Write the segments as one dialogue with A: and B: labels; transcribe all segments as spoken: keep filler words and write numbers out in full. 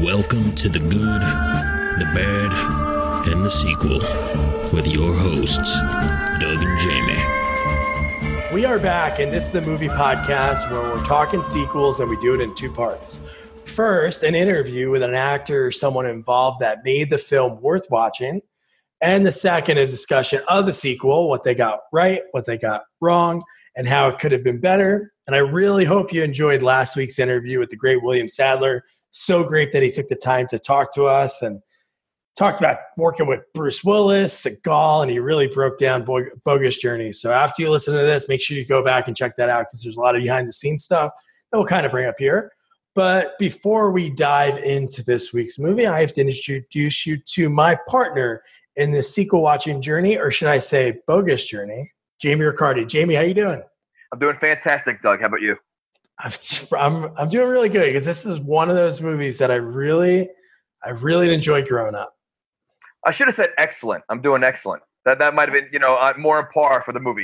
A: Welcome to the good, the bad, and the sequel with your hosts, Doug and Jamie.
B: We are back, and this is the movie podcast where we're talking sequels, and we do it in two parts. First, an interview with an actor or someone involved that made the film worth watching. And the second, a discussion of the sequel, what they got right, what they got wrong, and how it could have been better. And I really hope you enjoyed last week's interview with the great William Sadler. So great that he took the time to talk to us and talked about working with Bruce Willis, Seagal, and he really broke down Bogus Journey. So after you listen to this, make sure you go back and check that out because there's a lot of behind-the-scenes stuff that we'll kind of bring up here. But before we dive into this week's movie, I have to introduce you to my partner in this sequel watching journey, or should I say bogus journey, Jamie Riccardi. Jamie, how you doing?
C: I'm doing fantastic, Doug. How about you?
B: I'm I'm, I'm doing really good because this is one of those movies that I really, I really enjoyed growing up.
C: I should have said excellent. I'm doing excellent. That that might have been, you know, uh, more on par for the movie.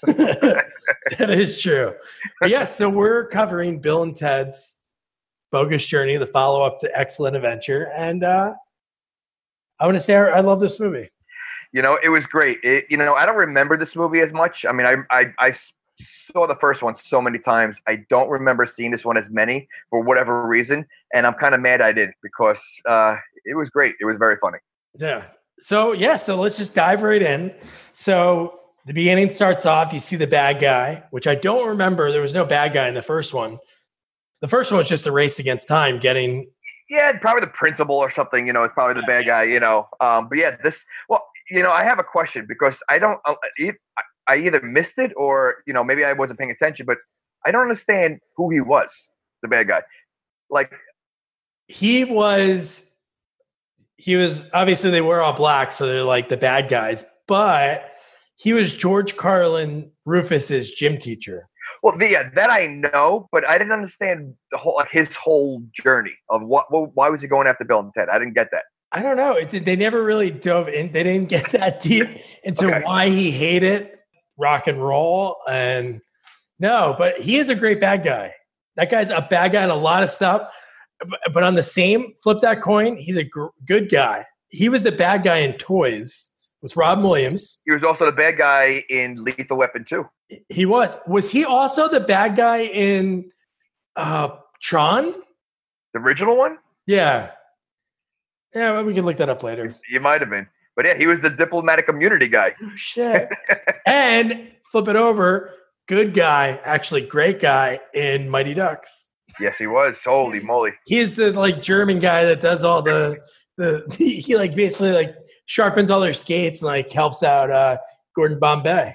B: That is true. But yeah, so we're covering Bill and Ted's Bogus Journey, the follow-up to Excellent Adventure, and uh, I want to say I, I love this movie.
C: You know, it was great. It, you know, I don't remember this movie as much. I mean, I, I I saw the first one so many times. I don't remember seeing this one as many for whatever reason, and I'm kind of mad I did because uh, it was great. It was very funny.
B: Yeah. So, yeah, so let's just dive right in. So the beginning starts off, you see the bad guy, which I don't remember. There was no bad guy in the first one. The first one was just a race against time, getting...
C: Yeah, probably the principal or something, you know, it's probably the bad guy, you know. Um, but yeah, this... Well, you know, I have a question because I don't... I either missed it or, you know, maybe I wasn't paying attention, but I don't understand who he was, the bad guy. Like...
B: He was... He was, obviously they were all black, so they're like the bad guys, but he was George Carlin Rufus's gym teacher.
C: Well, the, yeah, that I know, but I didn't understand the whole his whole journey of what, what why was he going after Bill and Ted? I didn't get that.
B: I don't know. It, they never really dove in. They didn't get that deep into okay. why he hated rock and roll. And no, but he is a great bad guy. That guy's a bad guy in a lot of stuff. But on the same flip that coin, he's a gr- good guy. He was the bad guy in Toys with Robin Williams.
C: He was also the bad guy in Lethal Weapon two.
B: He was. Was he also the bad guy in uh, Tron?
C: The original one?
B: Yeah. Yeah, well, we can look that up later.
C: You might have been. But yeah, he was the diplomatic immunity guy.
B: Oh, shit. And flip it over, good guy, actually great guy in Mighty Ducks.
C: Yes, he was. Holy
B: he's,
C: moly.
B: He's the like German guy that does all the, the he, he like basically like sharpens all their skates and like helps out uh, Gordon Bombay.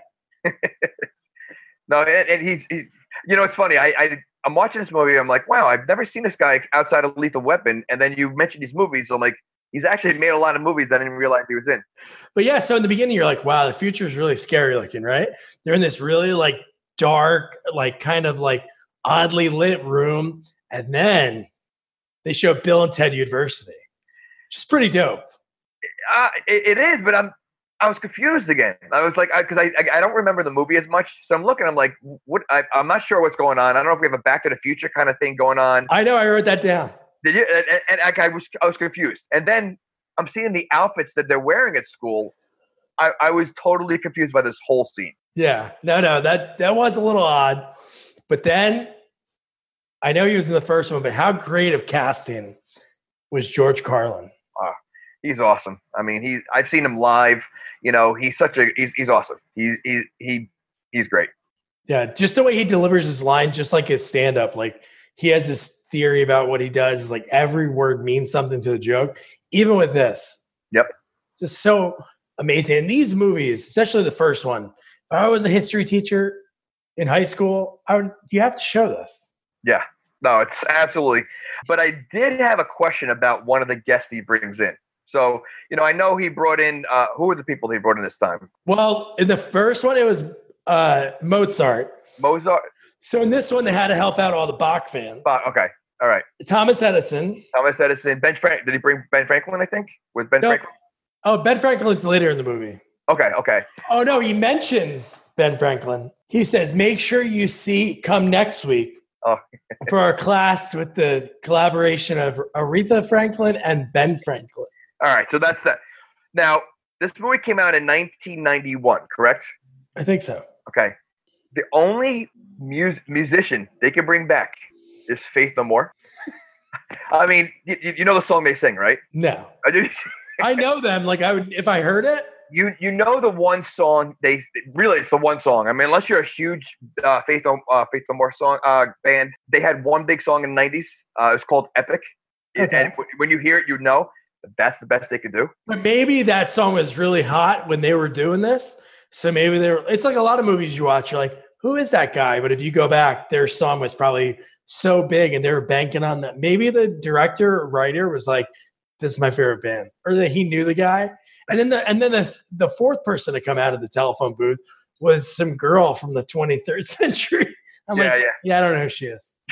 C: No, and, and he's, he's, you know, it's funny. I, I, I'm watching this movie. I'm like, wow, I've never seen this guy outside of Lethal Weapon. And then you mentioned these movies. So I'm like, he's actually made a lot of movies that I didn't realize he was in.
B: But yeah, so in the beginning, you're like, wow, the future is really scary looking, right? They're in this really like dark, like kind of like, oddly lit room, and then they show Bill and Ted University, which is pretty dope.
C: Uh, it, it is, but I'm I was confused again. I was like, because I, I I don't remember the movie as much, so I'm looking. I'm like, what? I, I'm not sure what's going on. I don't know if we have a Back to the Future kind of thing going on.
B: I know. I wrote that down.
C: Did you? And, and, and I was I was confused, and then I'm seeing the outfits that they're wearing at school. I, I was totally confused by this whole scene.
B: Yeah, no, no, that that was a little odd. But then, I know he was in the first one, but how great of casting was George Carlin?
C: Oh, he's awesome. I mean, he I've seen him live. You know, he's such a he's he's awesome. He he he he's great.
B: Yeah, just the way he delivers his line, just like his stand-up. Like he has this theory about what he does. Is like every word means something to the joke. Even with this,
C: yep,
B: just so amazing. And these movies, especially the first one, if I was a history teacher in high school, I would, you have to show this.
C: Yeah, no, it's absolutely. But I did have a question about one of the guests he brings in. So, you know, I know he brought in, uh, who were the people he brought in this time?
B: Well, in the first one, it was uh, Mozart.
C: Mozart?
B: So in this one, they had to help out all the Bach fans.
C: Bach, okay, all right.
B: Thomas Edison.
C: Thomas Edison. Ben Frank. Did he bring Ben Franklin, I think? Was Ben
B: nope.
C: Franklin?
B: Oh, Ben Franklin's later in the movie.
C: Okay, okay.
B: Oh, no, he mentions Ben Franklin. He says, make sure you see, come next week,
C: Oh.
B: For our class with the collaboration of Aretha Franklin and Ben Franklin.
C: All right, so that's that. Now, this movie came out in nineteen ninety-one, correct?
B: I think so.
C: Okay. The only mu- musician they can bring back is Faith No More. I mean, you, you know the song they sing, right?
B: No.
C: I do.
B: I know them. Like I would, if I heard it.
C: You you know the one song they really it's the one song. I mean, unless you're a huge uh, Faith No uh, Faith No More song uh, band, they had one big song in the nineties. Uh, it's called Epic.
B: Okay.
C: And w- when you hear it, you know that's the best they could do.
B: But maybe that song was really hot when they were doing this. So maybe they were. It's like a lot of movies you watch. You're like, who is that guy? But if you go back, their song was probably so big, and they were banking on that. Maybe the director or writer was like, "This is my favorite band," or that he knew the guy. And then the and then the the fourth person to come out of the telephone booth was some girl from the twenty-third century. I'm
C: yeah,
B: like,
C: yeah,
B: yeah, I don't know who she is.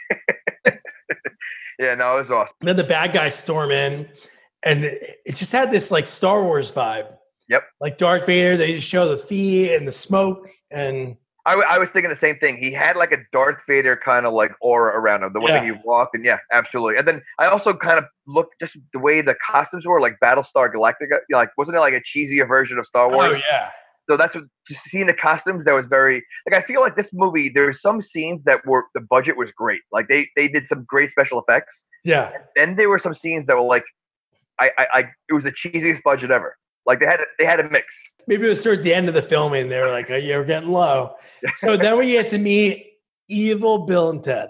C: Yeah, no, it was awesome.
B: And then the bad guys storm in, and it, it just had this like Star Wars vibe.
C: Yep.
B: Like Darth Vader, they just show the fee and the smoke. And
C: I, w- I was thinking the same thing. He had like a Darth Vader kind of like aura around him, the way
B: Yeah.
C: he walked. And yeah, absolutely. And then I also kind of looked just the way the costumes were, like Battlestar Galactica. Like, wasn't it like a cheesier version of Star Wars?
B: oh yeah,
C: So that's what, just seeing the costumes, that was very, like, I feel like this movie, there's some scenes that were, the budget was great. Like they, they did some great special effects.
B: yeah.
C: Then there were some scenes that were like, I, I, I it was the cheesiest budget ever. Like they had, a, they had a mix.
B: Maybe it was towards the end of the filming. They were like, oh, you're getting low. So then we get to meet evil Bill and Ted.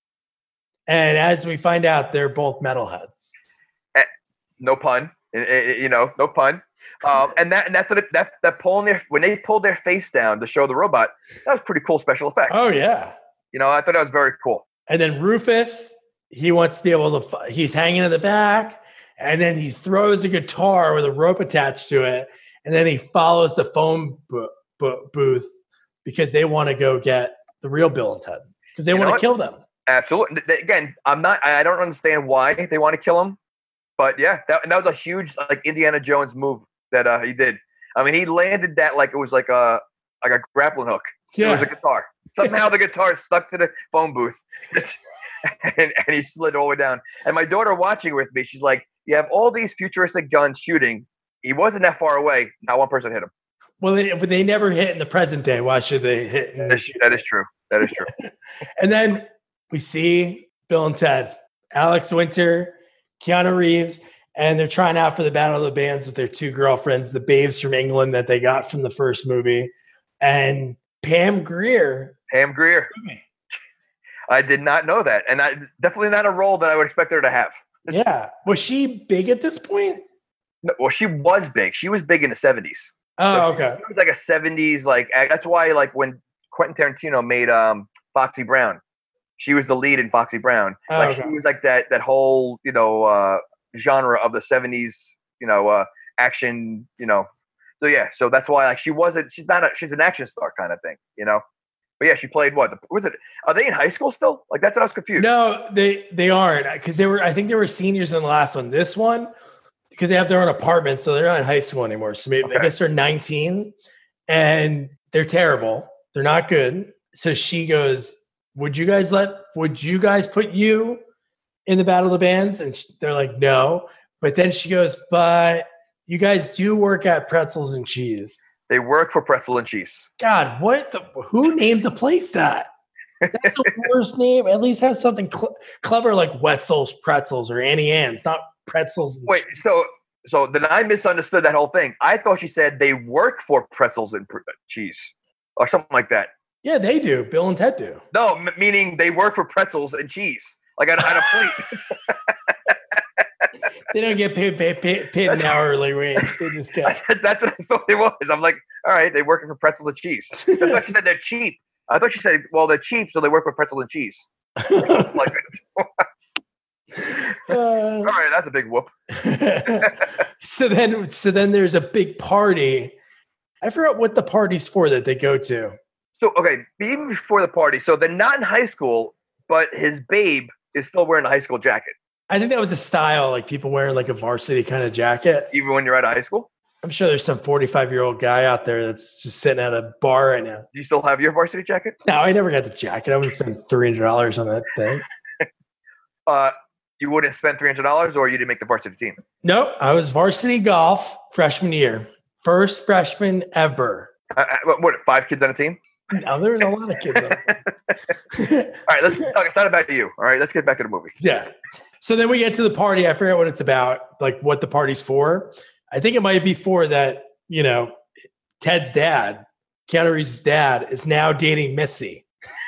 B: And as we find out, they're both metalheads.
C: No pun, eh, eh, you know, no pun. Um, and that, and that's what it, that, that pulling their, when they pulled their face down to show the robot, that was pretty cool special effects.
B: Oh yeah.
C: You know, I thought that was very cool.
B: And then Rufus, he wants to be able to, he's hanging in the back, and then he throws a guitar with a rope attached to it. And then he follows the phone bo- bo- booth because they want to go get the real Bill and Ted because they
C: You know
B: want to
C: what?
B: kill them.
C: Absolutely. Th- th- Again, I'm not, I I don't understand why they want to kill him, but yeah, that, that was a huge, like, Indiana Jones move that uh, he did. I mean, he landed that like it was like a, like a grappling hook.
B: Yeah.
C: It was a guitar. Somehow the guitar stuck to the phone booth and, and he slid all the way down. And my daughter watching with me, she's like, you have all these futuristic guns shooting. He wasn't that far away. Not one person hit him.
B: Well, they, but they never hit in the present day. Why should they hit? In
C: That is, that is true. That is true.
B: And then we see Bill and Ted, Alex Winter, Keanu Reeves, and they're trying out for the Battle of the Bands with their two girlfriends, the babes from England that they got from the first movie, and Pam Grier.
C: Pam Grier. I did not know that. And I, definitely not a role that I would expect her to have.
B: Yeah. Was she big at this point?
C: No, well, she was big. She was big in the seventies.
B: Oh,
C: So she-
B: okay.
C: She was like a seventies, like, act- that's why, like, when Quentin Tarantino made um, Foxy Brown, she was the lead in Foxy Brown.
B: Oh,
C: Like,
B: okay.
C: she was like that, that whole, you know, uh, genre of the seventies, you know, uh, action, you know. So, yeah, so that's why, like, she wasn't, she's not a, she's an action star kind of thing, you know. But yeah, she played what? Was it? Are they in high school still? Like, that's what I was confused.
B: No, they they aren't because they were. I think they were seniors in the last one. This one, because they have their own apartment, so they're not in high school anymore. So maybe I
C: Okay.
B: guess they're nineteen, and they're terrible. They're not good. So she goes, "Would you guys let? Would you guys put you in the Battle of the Bands?" And sh- they're like, "No." But then she goes, "But you guys do work at Pretzels and Cheese."
C: They work for Pretzel and Cheese.
B: God, what the? Who names a place that? That's the worst name. At least have something cl- clever like Wetzel's Pretzels or Annie Ann's, not Pretzels. And
C: Wait, so so then I misunderstood that whole thing. I thought she said they work for Pretzels and pr- Cheese or something like that.
B: Yeah, they do. Bill and Ted do.
C: No, m- meaning they work for Pretzels and Cheese, like on, on a plate.
B: They don't get paid paid, paid, paid an hourly wage. They just get.
C: That's what I thought it was. I'm like, all right, they working for Pretzels and Cheese. I thought she said they're cheap. I thought she said, well, they're cheap, so they work for Pretzel and Cheese. Like, all
B: Uh,
C: right, that's a big whoop.
B: so then, so then there's a big party. I forgot what the party's for that they go to.
C: So, okay, even before the party, so they're not in high school, but his babe is still wearing a high school jacket,
B: I think that was the style, like people wearing like a varsity kind of jacket.
C: even when you're out of high school.
B: I'm sure there's some forty-five year old guy out there that's just sitting at a bar right now.
C: Do you still have your varsity jacket?
B: No, I never got the jacket. I wouldn't spend three hundred dollars on that thing.
C: Uh, you wouldn't spend three hundred dollars, or you didn't make the varsity team?
B: Nope. I was varsity golf freshman year. First freshman ever.
C: Uh, what, what, five kids on a team?
B: No, there was a lot of kids on
C: All right, let's talk. It's not about you. All right, let's get back to the movie.
B: Yeah. So then we get to the party. I forget what it's about, like what the party's for. I think it might be for that, you know, Ted's dad, Keanu Reeves' dad, is now dating Missy,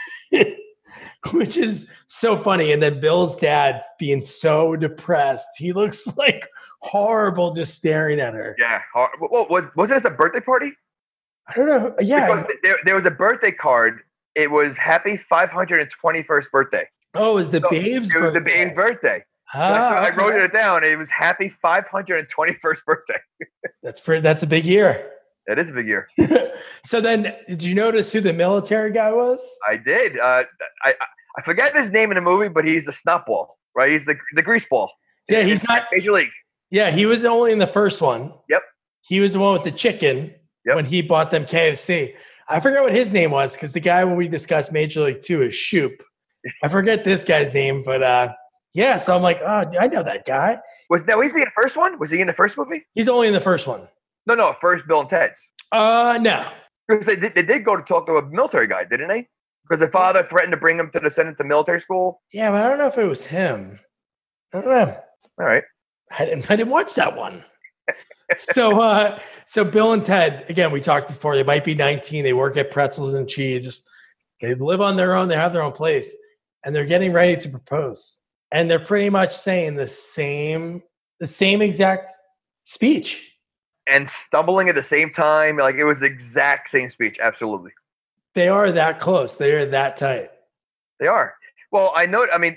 B: which is so funny. And then Bill's dad being so depressed. He looks like horrible just staring at her.
C: Yeah. Well, was, was it a birthday party?
B: I don't know. Yeah.
C: Because there, there was a birthday card. It was happy five hundred twenty-first birthday.
B: Oh, it was the
C: so
B: babe's
C: it was
B: birthday.
C: the babe's birthday.
B: Ah,
C: so I,
B: okay.
C: I wrote it down. It was happy five hundred twenty-first birthday.
B: That's pretty. That's a big year.
C: That is a big year.
B: So then, did you notice who the military guy was?
C: I did. Uh, I I forget his name in the movie, but he's the snot ball, right? He's the the grease ball.
B: Yeah, he's not
C: Major League.
B: Yeah, he was only in the first one.
C: Yep.
B: He was the one with the chicken
C: yep.
B: when he bought them K F C. I forget what his name was because the guy when we discussed Major League Two is Shoop. I forget this guy's name, but uh, yeah. So I'm like, oh, I know that guy.
C: Was now was he in the first one? Was he in the first movie?
B: He's only in the first one.
C: No, no, first Bill and Ted's.
B: Uh, no.
C: Because they did, they did go to talk to a military guy, didn't they? Because the father threatened to bring him to the Senate to military school.
B: Yeah, but I don't know if it was him. I don't know.
C: All right.
B: I didn't. I didn't watch that one. so, uh, so Bill and Ted, again, we talked before. They might be nineteen. They work at Pretzels and Cheese. Just they live on their own. They have their own place, and they're getting ready to propose. And they're pretty much saying the same, the same exact speech.
C: And stumbling at the same time, like it was the exact same speech. Absolutely.
B: They are that close. They are that tight.
C: They are. Well, I know. I mean,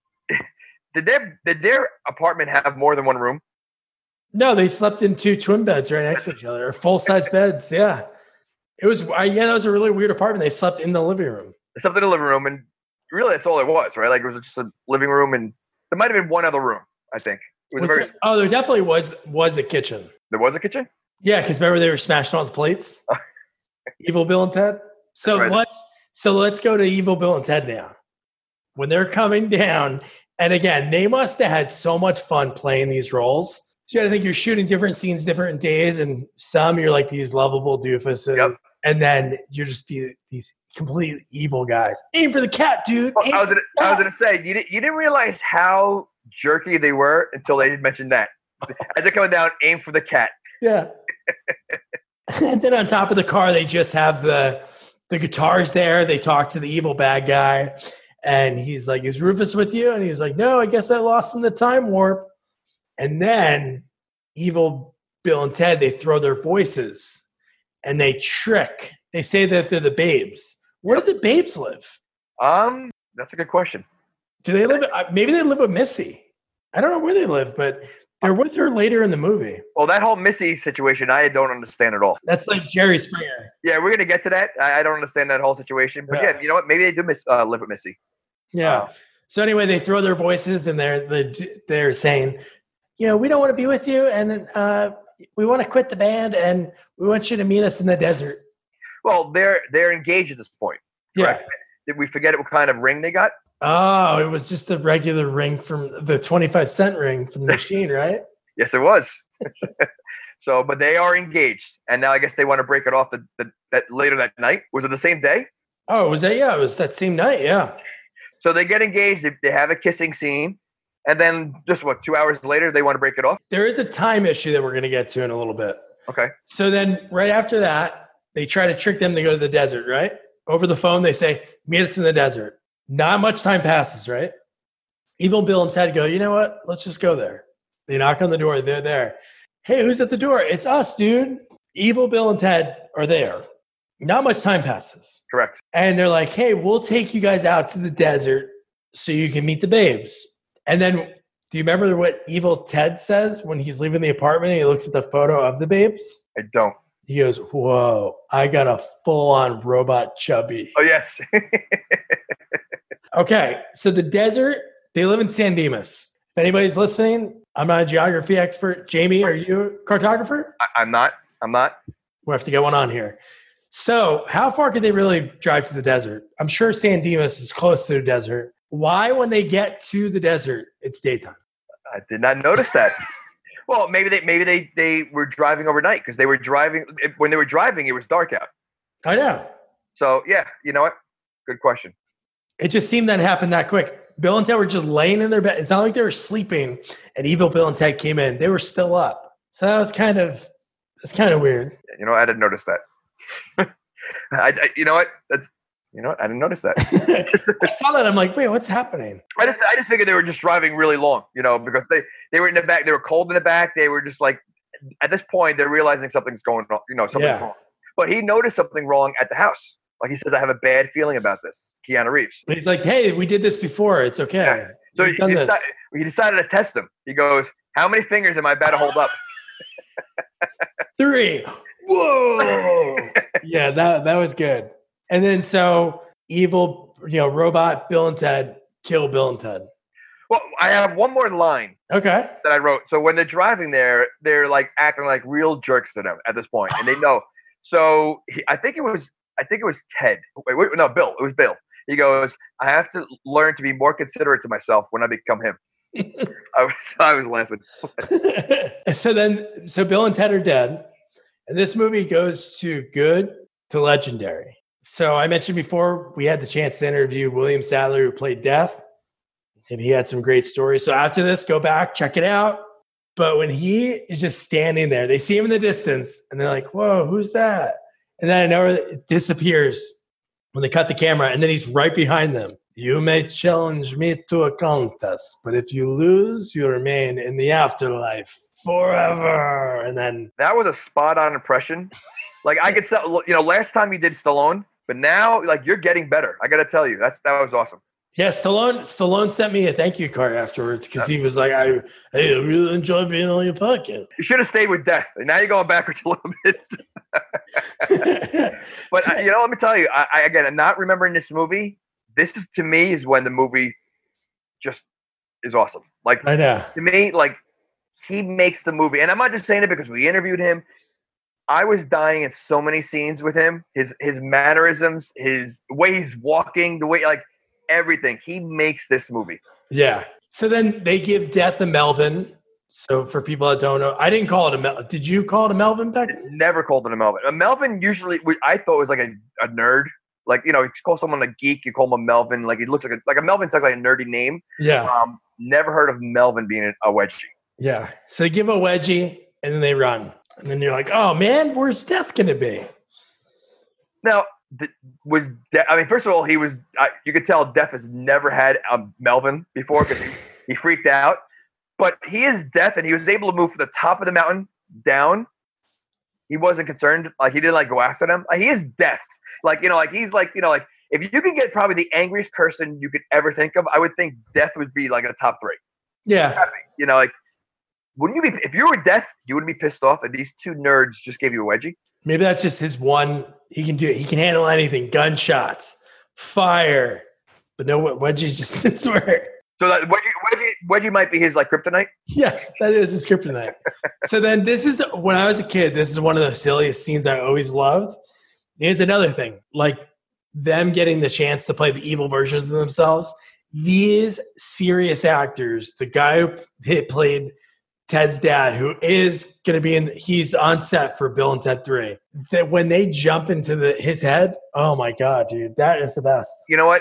C: did their did their apartment have more than one room?
B: No, they slept in two twin beds right next to each other, full size beds. Yeah, it was. Uh, yeah, that was a really weird apartment. They slept in the living room.
C: They slept in the living room, and really, that's all it was, right? Like it was just a living room, and there might have been one other room. I think it was,
B: was
C: very.
B: There, oh, there definitely was was a kitchen.
C: There was a kitchen.
B: Yeah, because remember they were smashing all the plates. Evil Bill and Ted. So
C: right.
B: let's so let's go to Evil Bill and Ted now. When they're coming down, and again, they must have had so much fun playing these roles. So I think you're shooting different scenes, different days, and some you're like these lovable doofuses,
C: yep.
B: and then you're just be these complete evil guys. Aim for the cat, dude.
C: Well, I was gonna, I was gonna say you didn't you didn't realize how jerky they were until they mentioned that. As they're coming down, aim for the cat.
B: Yeah. And then on top of the car, they just have the the guitars there. They talk to the evil bad guy, and he's like, "Is Rufus with you?" And he's like, "No, I guess I lost in the time warp." And then Evil Bill and Ted, they throw their voices and they trick. They say that they're the babes. Where do the babes live?
C: Um, that's a good question.
B: Do they live? Maybe they live with Missy. I don't know where they live, but they're with her later in the movie.
C: Well, that whole Missy situation, I don't understand at all.
B: That's like Jerry Springer.
C: Yeah, we're gonna get to that. I, I don't understand that whole situation, but yeah, yeah you know what? Maybe they do miss uh, live with Missy.
B: Yeah.
C: Uh,
B: so anyway, they throw their voices and they're they're saying, you know, we don't want to be with you, and uh, we want to quit the band, and we want you to meet us in the desert.
C: Well, they're they're engaged at this point. Correct? Yeah. Did we forget what kind of ring they got?
B: Oh, it was just a regular ring from the twenty-five cent ring from the machine, right?
C: Yes, it was. So, but they are engaged, and now I guess they want to break it off the, the, that later that night. Was it the same day?
B: Oh, was that? Yeah, it was that same night. Yeah.
C: So they get engaged. They, they have a kissing scene. And then just what, two hours later, they want to break it off?
B: There is a time issue that we're going to get to in a little bit.
C: Okay.
B: So then right after that, they try to trick them to go to the desert, right? Over the phone, they say, meet us in the desert. Not much time passes, right? Evil Bill and Ted go, you know what? Let's just go there. They knock on the door. They're there. Hey, who's at the door? It's us, dude. Evil Bill and Ted are there. Not much time passes.
C: Correct.
B: And they're like, hey, we'll take you guys out to the desert so you can meet the babes. And then, do you remember what Evil Ted says when he's leaving the apartment and he looks at the photo of the babes?
C: I don't.
B: He goes, whoa, I got a full-on robot chubby.
C: Oh, yes.
B: Okay, so the desert, they live in San Dimas. If anybody's listening, I'm not a geography expert. Jamie, are you a cartographer?
C: I, I'm not. I'm not.
B: We'll have to get one on here. So how far could they really drive to the desert? I'm sure San Dimas is close to the desert. Why, when they get to the desert, it's daytime?
C: I did not notice that. Well, maybe they maybe they, they were driving overnight because they were driving when they were driving. It was dark out.
B: I know.
C: So yeah, you know what? Good question.
B: It just seemed that happened that quick. Bill and Ted were just laying in their bed. It's not like they were sleeping, and evil Bill and Ted came in. They were still up. So that was kind of that's kind of weird.
C: You know, I didn't notice that. I, I, you know what? That's you know what? I didn't notice that.
B: I saw that. I'm like, wait, what's happening?
C: I just I just figured they were just driving really long. You know, because they they were in the back. They were cold in the back. They were just like, at this point, they're realizing something's going on. You know, something's
B: Yeah.
C: wrong. But he noticed something wrong at the house. Like he says, I have a bad feeling about this. Keanu Reeves.
B: But he's like, hey, we did this before. It's okay.
C: Yeah. So he,
B: We've done
C: he,
B: this.
C: decided, he decided to test him. He goes, how many fingers am I about to hold up?
B: Three. Whoa. Yeah, that that was good. And then so evil, you know, robot Bill and Ted kill Bill and Ted.
C: Well, I have one more line
B: Okay.
C: that I wrote. So when they're driving there, they're like acting like real jerks to them at this point, and they know. So he, I think it was, I think it was Ted. Wait, wait, no, Bill. It was Bill. He goes, I have to learn to be more considerate to myself when I become him. I was, I was laughing.
B: So then, so Bill and Ted are dead, and this movie goes to good to legendary. So I mentioned before we had the chance to interview William Sadler, who played Death, and he had some great stories. So after this, go back, check it out. But when he is just standing there, they see him in the distance, and they're like, "Whoa, who's that?" And then I know it disappears when they cut the camera, and then he's right behind them. You may challenge me to a contest, but if you lose, you remain in the afterlife forever. And then
C: That was a spot on impression. Like I could tell, you know, last time you did Stallone, but now like you're getting better. I got to tell you, that's that was awesome.
B: yeah, Stallone Stallone sent me a thank you card afterwards because he was like, I, hey, I really enjoy being on your podcast.
C: You should have stayed with Death. Now you're going backwards a little bit. But uh, you know, let me tell you, I, I again, not remembering this movie. This is to me is when the movie just is awesome. Like
B: I know.
C: to me, like he makes the movie, and I'm not just saying it because we interviewed him. I was dying in so many scenes with him. His his mannerisms, his the way he's walking, the way like everything. He makes this movie.
B: Yeah. So then they give Death a Melvin. So for people that don't know, I didn't call it a Melvin. Did you call it a Melvin back then?
C: Never called it a Melvin. A Melvin usually we, I thought was like a, a nerd. Like, you know, you call someone a geek, you call him a Melvin. Like, he looks like a, like a Melvin sounds like a nerdy name.
B: Yeah.
C: Um, never heard of Melvin being a wedgie.
B: Yeah. So they give a wedgie and then they run. And then you're like, oh, man, where's Death going to be?
C: Now, th- was De- I mean, first of all, he was, uh, you could tell Death has never had a Melvin before because he, he freaked out. But he is Death, and he was able to move from the top of the mountain down. He wasn't concerned. Like, he didn't, like, go after them. Like, he is Death. Like, you know, like, he's like, you know, like, if you could get probably the angriest person you could ever think of, I would think Death would be, like, in the top three.
B: Yeah.
C: You know, like, wouldn't you be, if you were Death, you would be pissed off that these two nerds just gave you a wedgie?
B: Maybe that's just his one. He can do it. He can handle anything. Gunshots, fire. But no, wedgie's just his word.
C: So that wedgie, wedgie, wedgie might be his, like, kryptonite?
B: Yes, that is his kryptonite. So then this is, when I was a kid, this is one of the silliest scenes I always loved. Here's another thing. Like, them getting the chance to play the evil versions of themselves. These serious actors, the guy who hit, played Ted's dad, who is going to be in, he's on set for Bill and Ted three. That when they jump into the his head, oh my God, dude, that is the best.
C: You know what?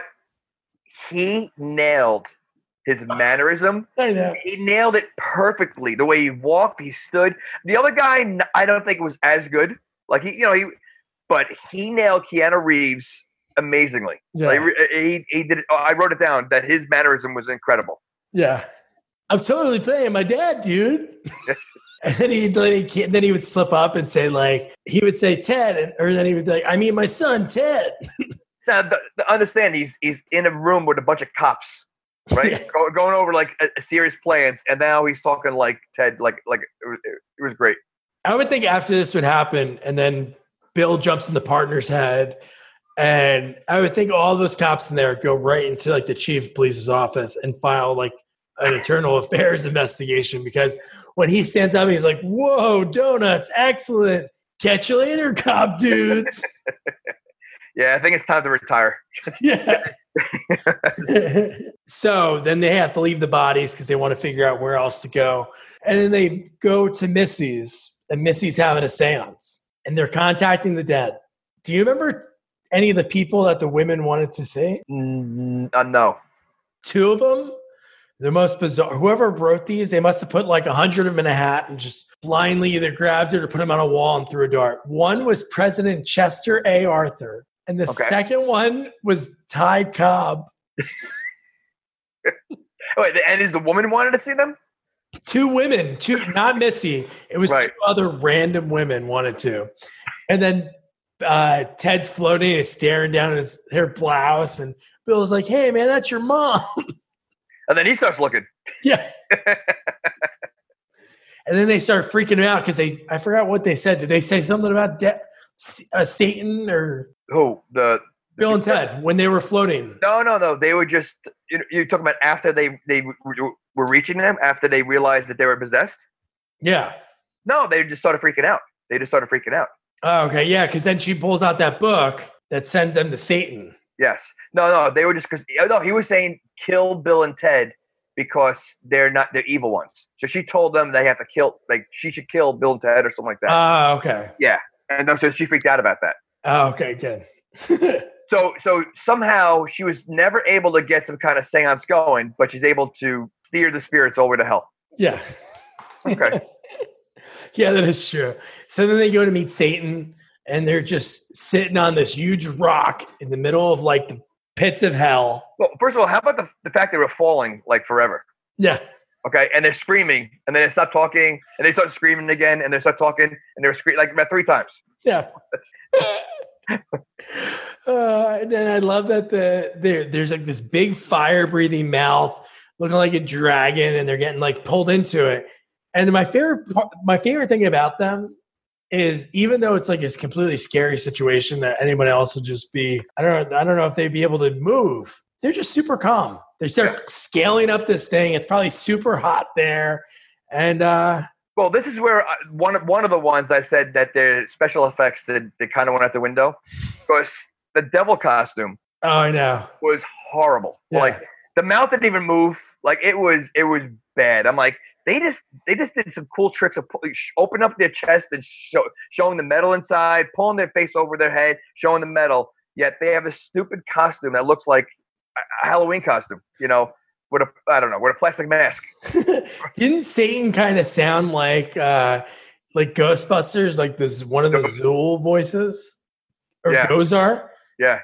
C: He nailed his mannerism.
B: I know.
C: He nailed it perfectly. The way he walked, he stood. The other guy, I don't think was as good. Like he, you know, he, but he nailed Keanu Reeves amazingly.
B: Yeah.
C: Like, he, he did it. I wrote it down that his mannerism was incredible.
B: Yeah. I'm totally playing my dad, dude. And then he, then he then he would slip up and say, like, he would say Ted, and, or then he would be like, I mean, my son, Ted.
C: Now, the, the, understand he's he's in a room with a bunch of cops, right?
B: Yeah.
C: Go, going over like a, a serious plans, and now he's talking like Ted, like like it was, it was great.
B: I would think after this would happen, and then Bill jumps in the partner's head, and I would think all those cops in there go right into like the chief of police's office and file like an internal affairs investigation because when he stands up, he's like, "Whoa, donuts, excellent! Catch you later, cop dudes."
C: Yeah, I think it's time to retire.
B: Yeah. So then they have to leave the bodies because they want to figure out where else to go. And then they go to Missy's, and Missy's having a seance, and they're contacting the dead. Do you remember any of the people that the women wanted to see?
C: Mm, uh, no.
B: Two of them, the most bizarre. Whoever wrote these, they must have put like a hundred of them in a hat and just blindly either grabbed it or put them on a wall and threw a dart. One was President Chester A. Arthur. And the okay. second one was Ty Cobb.
C: Wait, and is the woman wanted to see them?
B: Two women, two, not Missy. It was right. two other random women wanted to. And then uh, Ted's floating and staring down at his, her blouse. And Bill's like, "Hey, man, that's your mom."
C: And then he starts looking.
B: Yeah. And then they start freaking out because they, I forgot what they said. Did they say something about de- uh, Satan or?
C: Who? The, the
B: Bill and Ted, when they were floating.
C: No, no, no. They were just, you know, you're talking about after they, they were reaching them, after they realized that they were possessed?
B: Yeah.
C: No, they just started freaking out. They just started freaking out.
B: Oh, okay. Yeah, because then she pulls out that book that sends them to Satan.
C: Yes. No, no. They were just, because, no, he was saying kill Bill and Ted because they're not, they're evil ones. So she told them they have to kill, like, she should kill Bill and Ted or something like that.
B: Oh, uh, okay.
C: Yeah. And so she freaked out about that.
B: Oh, okay, good.
C: so so somehow she was never able to get some kind of seance going, but she's able to steer the spirits over to hell.
B: Yeah.
C: Okay.
B: Yeah, that is true. So then they go to meet Satan, and they're just sitting on this huge rock in the middle of, like, the pits of hell.
C: Well, first of all, how about the, the fact they were falling, like, forever?
B: Yeah.
C: Okay, and they're screaming, and then they stop talking, and they start screaming again, and they start talking, and they're screaming, like, about three times.
B: Yeah. uh, and then I love that the there there's like this big fire breathing mouth looking like a dragon, and they're getting like pulled into it. And my favorite my favorite thing about them is even though it's like this completely scary situation that anyone else would just be I don't know I don't know if they'd be able to move. They're just super calm. They start yeah. scaling up this thing. It's probably super hot there, and uh
C: well, this is where I, one of one of the ones I said that their special effects that they kind of went out the window because the devil costume.
B: Oh, I know.
C: Was horrible. Yeah. Like the mouth didn't even move. Like it was, it was bad. I'm like, they just they just did some cool tricks of open up their chest and show, showing the metal inside, pulling their face over their head, showing the metal. Yet they have a stupid costume that looks like a Halloween costume. You know. With a, I don't know, with a plastic mask.
B: Didn't Satan kind of sound like uh, like Ghostbusters, like this one of the Zool voices? Or
C: yeah.
B: Gozar?
C: Yeah.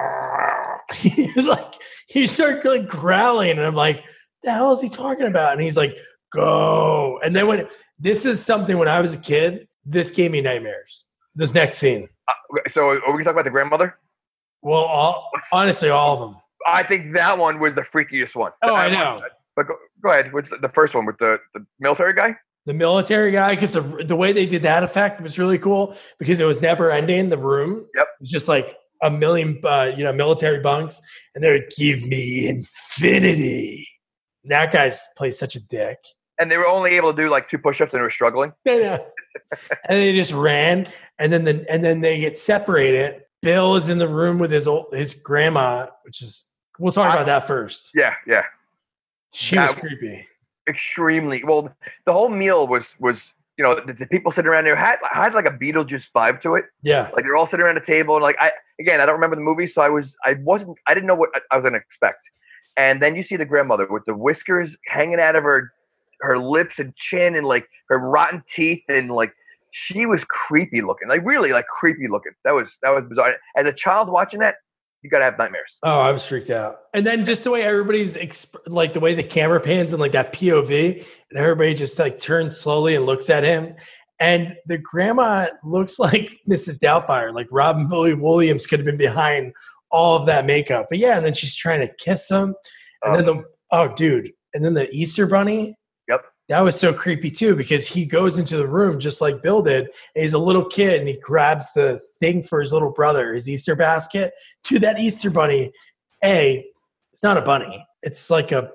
B: Uh, he's like, he started like growling, and I'm like, the hell is he talking about? And he's like, go. And then when, this is something when I was a kid, this gave me nightmares. This next scene.
C: Uh, so are we going to talk about the grandmother?
B: Well, all, honestly, all of them.
C: I think that one was the freakiest one.
B: Oh, I know.
C: But go, go ahead. What's the first one with the, the military guy?
B: The military guy, because the, the way they did that effect was really cool because it was never ending. The room,
C: yep,
B: it was just like a million, uh, you know, military bunks, and they would give me infinity. And that guy plays such a dick.
C: And they were only able to do like two push-ups, and they were struggling.
B: Yeah, and they just ran, and then the and then they get separated. Bill is in the room with his old his grandma, which is. We'll talk about that first.
C: Yeah, yeah.
B: She
C: that
B: was creepy.
C: Extremely. Well, the whole meal was, was you know, the, the people sitting around there had, had like a Beetlejuice vibe to it.
B: Yeah.
C: Like they're all sitting around a table. And like, I again, I don't remember the movie, so I was, I wasn't, I didn't know what I was going to expect. And then you see the grandmother with the whiskers hanging out of her, her lips and chin and like her rotten teeth. And like, she was creepy looking, like really like creepy looking. That was, that was bizarre. As a child watching that, you gotta have nightmares.
B: Oh, I was freaked out. And then just the way everybody's exp- like the way the camera pans and like that P O V, and everybody just like turns slowly and looks at him. And the grandma looks like Missus Doubtfire. Like Robin Williams could have been behind all of that makeup. But yeah, and then she's trying to kiss him. And um, then the oh, dude, and then the Easter Bunny.
C: Yep.
B: That was so creepy too, because he goes into the room just like Bill did. And he's a little kid and he grabs the thing for his little brother, his Easter basket, to that Easter bunny. A, it's not a bunny. It's like a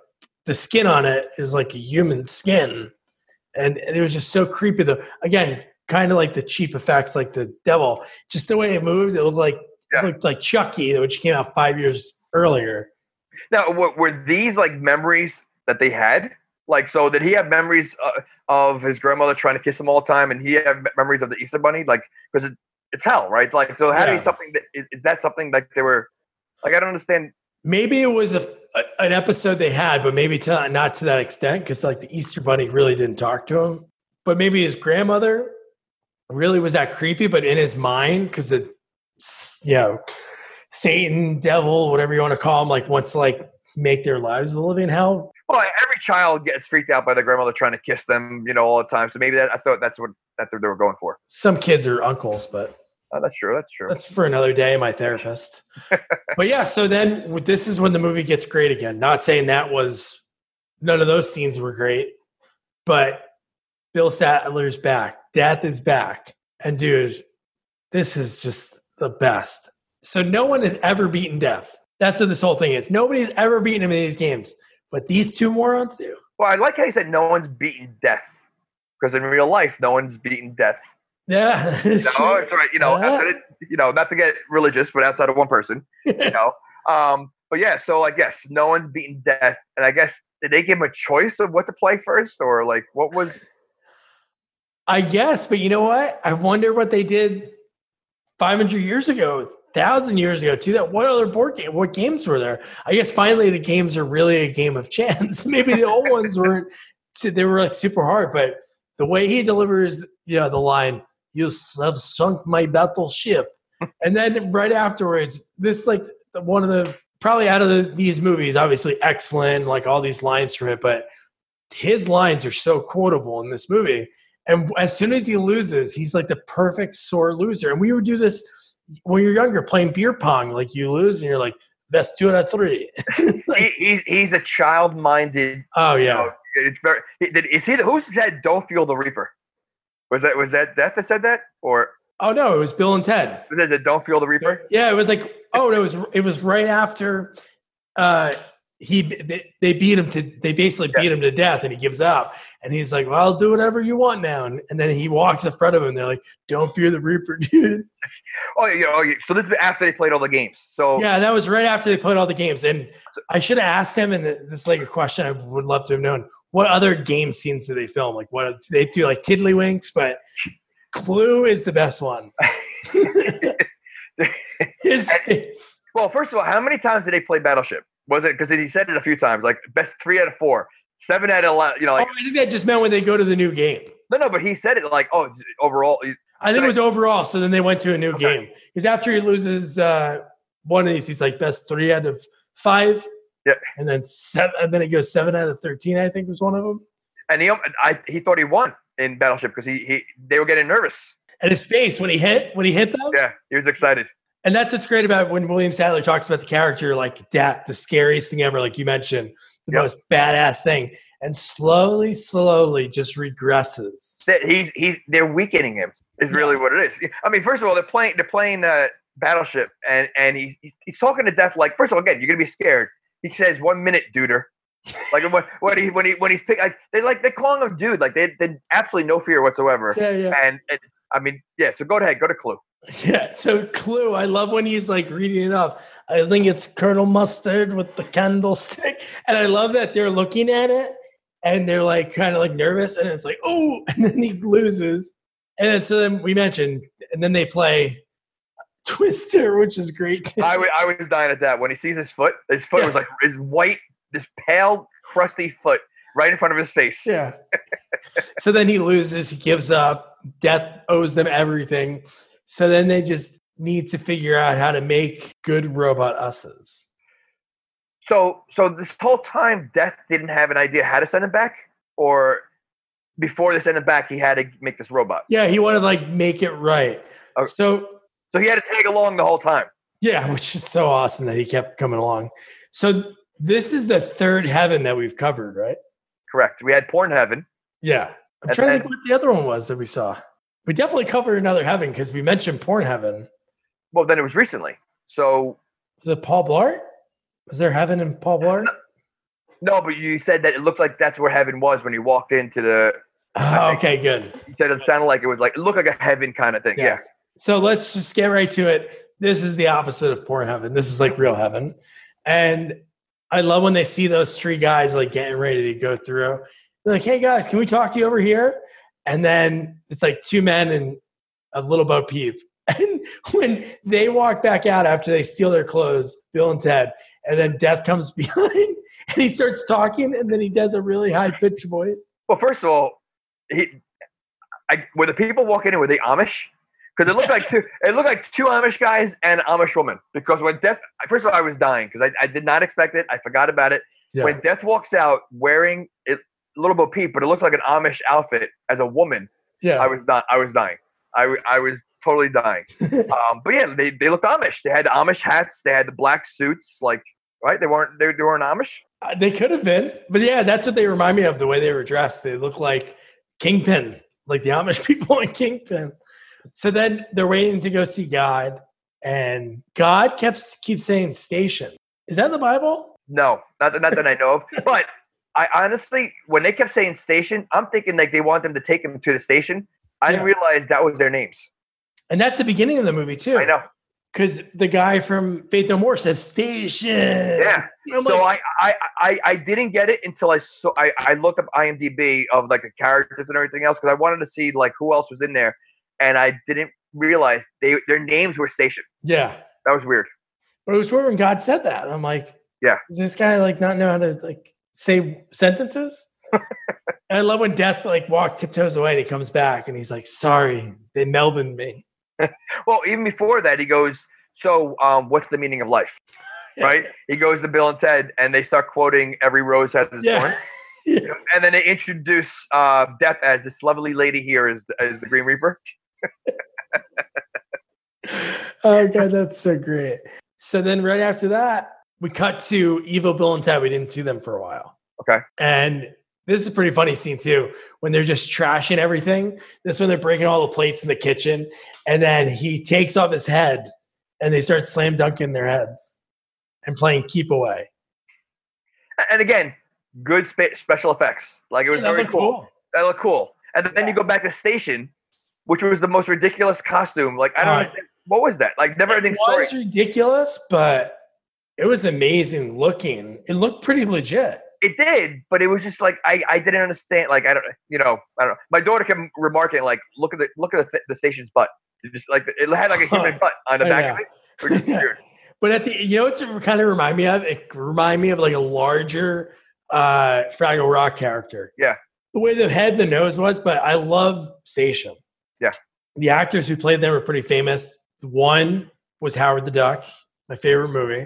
B: the skin on it is like a human skin. And it was just so creepy. Though, again, kind of like the cheap effects, like the devil. Just the way it moved, it looked like yeah. it looked like Chucky, which came out five years earlier.
C: Now, were these like memories that they had? Like, so did he have memories uh, of his grandmother trying to kiss him all the time, and he had memories of the Easter Bunny? Like, because it, it's hell, right? Like, so how yeah. do you something that is, is that something like they were? Like, I don't understand.
B: Maybe it was a, a an episode they had, but maybe to, not to that extent, because like the Easter Bunny really didn't talk to him. But maybe his grandmother really was that creepy, but in his mind, because the you know Satan, devil, whatever you want to call him, like wants to like make their lives a living hell.
C: Well, every child gets freaked out by their grandmother trying to kiss them, you know, all the time. So maybe that I thought that's what that's what they were going for.
B: Some kids are uncles, but
C: oh, that's true. That's true.
B: That's for another day. My therapist. But yeah, so then this is when the movie gets great again. Not saying that was none of those scenes were great, but Bill Sattler's back. Death is back, and dude, this is just the best. So no one has ever beaten Death. That's what this whole thing is. Nobody's ever beaten him in these games. But these two morons do.
C: Well, I like how you said no one's beaten Death. Because in real life, no one's beaten Death.
B: Yeah.
C: You know, it's right. You know, yeah. It, you know, not to get religious, but outside of one person. You know. Um, but yeah, so like, yes, no one's beaten Death. And I guess, did they give him a choice of what to play first? Or like, what was...
B: I guess, but you know what? I wonder what they did five hundred years ago. Thousand years ago too. That what other board game? What games were there? I guess finally the games are really a game of chance. Maybe the old ones weren't. They were like super hard, but the way he delivers, you know, the line, "You have sunk my battleship," and then right afterwards, this like one of the probably out of the, these movies, obviously excellent, like all these lines from it, but his lines are so quotable in this movie. And as soon as he loses, he's like the perfect sore loser. And we would do this. When you're younger, playing beer pong, like you lose and you're like, best two out of three.
C: like, he, he's he's a child-minded.
B: Oh yeah. You know,
C: it's very. Is he the who said "Don't feel the Reaper"? Was that was that Death that said that or?
B: Oh no, it was Bill and Ted.
C: Was it the "Don't feel the Reaper"?
B: Yeah, it was like oh no, it was it was right after. Uh, he they, they beat him to they basically yeah. beat him to death and he gives up and he's like, well, I'll do whatever you want now, and, and then he walks in front of him and they're like, don't fear the Reaper, dude.
C: Oh yeah, oh, yeah. So this is after they played all the games. So
B: yeah, that was right after they played all the games. And I should have asked him, and this is like a question I would love to have known, what other game scenes do they film? Like what they do, like Tiddlywinks, but Clue is the best one. His face.
C: Well, first of all, how many times did they play Battleship? Was it because he said it a few times, like best three out of four, seven out of eleven, you know? Like,
B: oh, I think that just meant when they go to the new game.
C: No, no, but he said it like, oh, overall.
B: I think it was overall. So then they went to a new okay. game because after he loses uh, one of these, he's like best three out of five.
C: Yeah,
B: and then seven, and then it goes seven out of thirteen. I think was one of them.
C: And he, I, he thought he won in Battleship because he, he, they were getting nervous.
B: And his face when he hit, when he hit them.
C: Yeah, he was excited.
B: And that's what's great about when William Sadler talks about the character, like that, the scariest thing ever, like you mentioned, the yep. most badass thing, and slowly, slowly just regresses.
C: He's he's they're weakening him. Is really yeah. what it is. I mean, first of all, they're playing they're playing uh, Battleship, and and he's he's talking to Death like, first of all, again, you're gonna be scared. He says, "One minute, duder." Like when when he when he when he's pick, like they like they calling him dude, like they they absolutely no fear whatsoever.
B: Yeah, yeah.
C: And, and I mean, yeah. So go ahead, go to Clue.
B: Yeah, so Clue, I love when he's like reading it up. I think it's Colonel Mustard with the candlestick. And I love that they're looking at it and they're like kind of like nervous. And it's like, oh, and then he loses. And then so then we mentioned, and then they play Twister, which is great too.
C: I, I was dying at that. When he sees his foot, his foot yeah. was like his white, this pale, crusty foot right in front of his face.
B: Yeah. So then he loses, he gives up. Death owes them everything. So then they just need to figure out how to make good robot us's.
C: So, so this whole time, Death didn't have an idea how to send him back, or before they send him back, he had to make this robot.
B: Yeah, he wanted to like make it right. Okay. So,
C: so he had to tag along the whole time.
B: Yeah, which is so awesome that he kept coming along. So this is the third heaven that we've covered, right?
C: Correct. We had Porn Heaven.
B: Yeah, I'm and trying then, to think what the other one was that we saw. We definitely covered another heaven because we mentioned Porn Heaven.
C: Well, then it was recently. So
B: was it Paul Blart? Was there heaven in Paul Blart?
C: No, but you said that it looked like that's where heaven was when you walked into the.
B: Oh, okay, good.
C: You said it sounded like it was like it looked like a heaven kind of thing. Yeah.
B: Yes. So let's just get right to it. This is the opposite of poor heaven. This is like real heaven. And I love when they see those three guys like getting ready to go through. They're like, hey guys, can we talk to you over here? And then it's like two men and a little Bo Peep. And when they walk back out after they steal their clothes, Bill and Ted, and then Death comes behind and he starts talking and then he does a really high pitched voice.
C: Well, first of all, he, I, were the people walking in, were they Amish? Because it looked like two, it looked like two Amish guys and an Amish woman. Because when Death, first of all, I was dying because I, I did not expect it. I forgot about it. Yeah. When Death walks out wearing it, a little Bo Peep, but it looks like an Amish outfit as a woman. Yeah, I was not. I was dying. I, I was totally dying. um, but yeah, they, they looked Amish. They had the Amish hats. They had the black suits. Like, right? They weren't. They, they weren't Amish.
B: Uh, they could have been, but yeah, that's what they remind me of. The way they were dressed, they look like Kingpin, like the Amish people in Kingpin. So then they're waiting to go see God, and God kept keeps saying station. Is that in the Bible?
C: No, not, not that I know of. But I honestly, when they kept saying station, I'm thinking like they want them to take them to the station. I yeah. didn't realize that was their names.
B: And that's the beginning of the movie too.
C: I know.
B: Because the guy from Faith No More says station.
C: Yeah. So like, I, I I didn't get it until I saw I, I looked up I M D B of like the characters and everything else because I wanted to see like who else was in there. And I didn't realize they their names were stationed.
B: Yeah.
C: That was weird.
B: But it was weird when God said that. I'm like,
C: yeah.
B: Does this guy like not know how to like say sentences? And I love when Death like walk tiptoes away and he comes back and he's like, sorry, they Melvined me.
C: Well, even before that, he goes, so um, what's the meaning of life? Yeah. Right? He goes to Bill and Ted and they start quoting every rose has its
B: yeah.
C: thorn.
B: Yeah.
C: And then they introduce uh, Death as this lovely lady here is, is the Green Reaper.
B: Oh God, that's so great. So then right after that, we cut to Evil Bill and Ted. We didn't see them for a while.
C: Okay.
B: And this is a pretty funny scene too, when they're just trashing everything. This is when they're breaking all the plates in the kitchen. And then he takes off his head and they start slam dunking their heads and playing Keep Away.
C: And again, good spe- special effects. Like it was yeah, very cool. cool. That looked cool. And then yeah. you go back to Station, which was the most ridiculous costume. Like, I don't uh, understand. What was that? Like, never ending story.
B: It was ridiculous, but it was amazing looking. It looked pretty legit.
C: It did, but it was just like I, I didn't understand. Like I don't, you know, I don't know. My daughter kept remarking, like, look at the look at the, th- the station's butt. It just like it had like a human butt on the back of it. Which is weird.
B: But at the, you know, what's it kind of remind me of? It remind me of like a larger uh, Fraggle Rock character.
C: Yeah,
B: the way the head, the nose was. But I love Station.
C: Yeah,
B: the actors who played them were pretty famous. One was Howard the Duck, my favorite movie,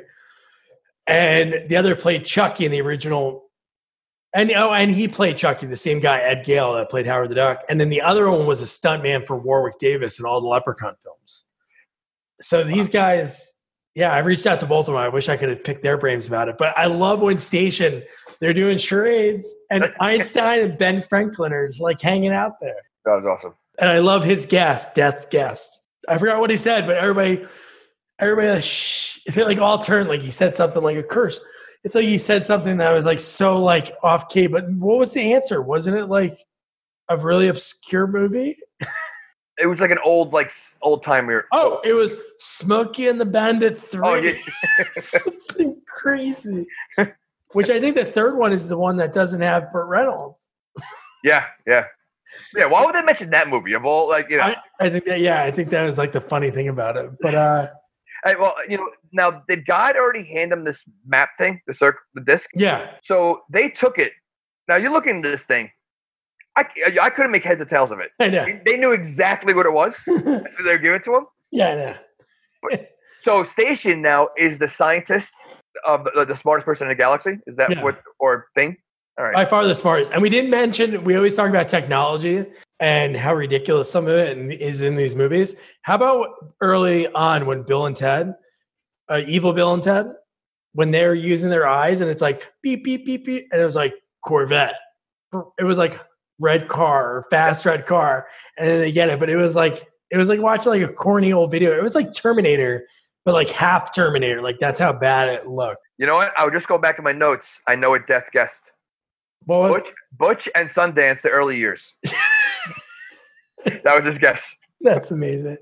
B: and the other played Chucky in the original. And oh, and he played Chucky, the same guy, Ed Gale, that played Howard the Duck. And then the other one was a stuntman for Warwick Davis in all the Leprechaun films. So these guys, yeah, I reached out to both of them. I wish I could have picked their brains about it. But I love when Station, they're doing charades, and Einstein and Ben Franklin are just like hanging out there.
C: That was awesome.
B: And I love his guest, Death's guest. I forgot what he said, but everybody, everybody, like, shh, they like all turned, like he said something like a curse. It's like he said something that was like so like off key, but what was the answer? Wasn't it like a really obscure movie?
C: It was like an old, like old timer.
B: Oh, it was Smokey and the Bandit three.
C: Oh, yeah.
B: Something crazy. Which I think the third one is the one that doesn't have Burt Reynolds.
C: Yeah, yeah. Yeah, why would they mention that movie of all, like, you know?
B: I, I think that, yeah, I think that was like the funny thing about it. But, uh,
C: Hey, well, you know, now did God already hand them this map thing, the circle, the disc?
B: Yeah.
C: So they took it. Now you're looking at this thing. I, I couldn't make heads or tails of it.
B: I know.
C: They knew exactly what it was, so they were giving it to him.
B: Yeah, I know.
C: But, so Station now is the scientist of the, the smartest person in the galaxy. Is that yeah. what or thing? All right.
B: By far the smartest. And we didn't mention. We always talk about technology and how ridiculous some of it is in these movies. How about early on when Bill and Ted, uh, evil Bill and Ted, when they're using their eyes and it's like beep, beep, beep, beep. And it was like Corvette. It was like red car, fast red car. And then they get it. But it was like, it was like watching like a corny old video. It was like Terminator, but like half Terminator. Like that's how bad it looked.
C: You know what? I would just go back to my notes. I know what Death guessed.
B: Well,
C: Butch, Butch and Sundance, the early years. That was his guess.
B: That's amazing.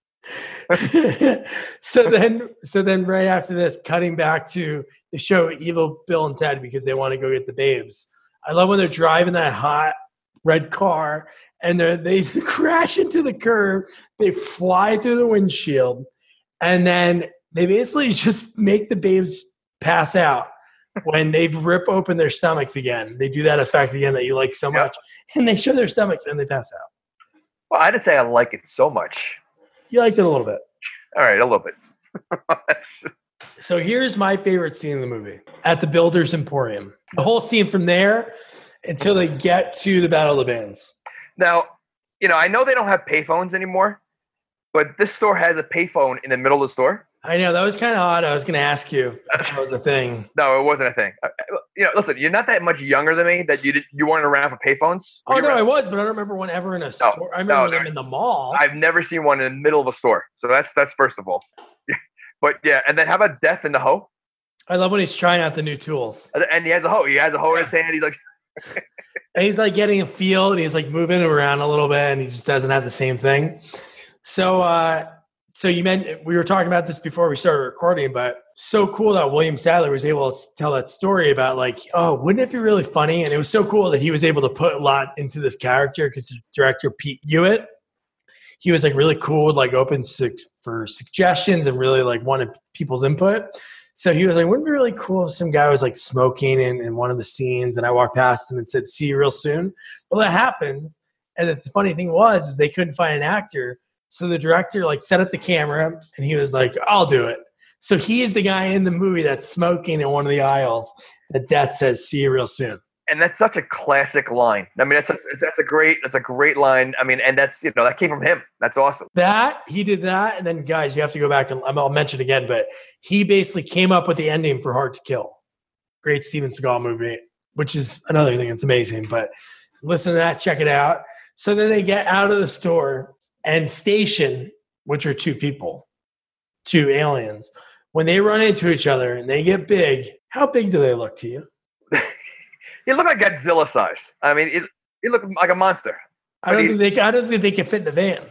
B: so then, so then, right after this, cutting back to the show Evil Bill and Ted because they want to go get the babes. I love when they're driving that hot red car and they they crash into the curb. They fly through the windshield, and then they basically just make the babes pass out when they rip open their stomachs again. They do that effect again that you like so
C: Yep.
B: much, and they show their stomachs and they pass out.
C: Well, I didn't say I like it so much.
B: You liked it a little bit.
C: All right, a little bit.
B: So here's my favorite scene in the movie at the Builders Emporium. The whole scene from there until they get to the Battle of the Bands.
C: Now, you know, I know they don't have payphones anymore, but this store has a payphone in the middle of the store.
B: I know, that was kind of odd. I was going to ask you if that was a thing.
C: No, it wasn't a thing. Uh, You know, listen, you're not that much younger than me that you did, you weren't around for payphones.
B: Oh,
C: Were you
B: no,
C: around?
B: I was, but I don't remember one ever in a store. I remember
C: no,
B: them
C: there's-
B: in the mall.
C: I've never seen one in the middle of a store. So that's that's first of all. But yeah, and then how about Death in the hoe?
B: I love when he's trying out the new tools.
C: And he has a hoe. He has a hoe in his hand. He's like,
B: And he's like getting a feel and he's like moving him around a little bit and he just doesn't have the same thing. So, uh, so you meant we were talking about this before we started recording, but so cool that William Sadler was able to tell that story about like, oh, wouldn't it be really funny? And it was so cool that he was able to put a lot into this character because the director Pete Hewitt, he was like really cool, like open su- for suggestions and really like wanted people's input. So he was like, wouldn't it be really cool if some guy was like smoking in, in one of the scenes and I walked past him and said, see you real soon. Well, that happens. And the funny thing was, is they couldn't find an actor. So the director like set up the camera and he was like, I'll do it. So he is the guy in the movie that's smoking in one of the aisles that Death says, see you real soon.
C: and that's such a classic line. I mean, that's a, that's a great that's a great line. I mean, and that's you know that came from him. That's awesome.
B: That he did that, and then guys, you have to go back and I'll mention again, but he basically came up with the ending for Hard to Kill. Great Steven Seagal movie, which is another thing that's amazing. But listen to that, check it out. So then they get out of the store and Station, which are two people, two aliens. When they run into each other and they get big, how big do they look to you?
C: He looked like Godzilla size. I mean, it, he looked like a monster.
B: I don't
C: he,
B: think they. I don't think they can fit in the van.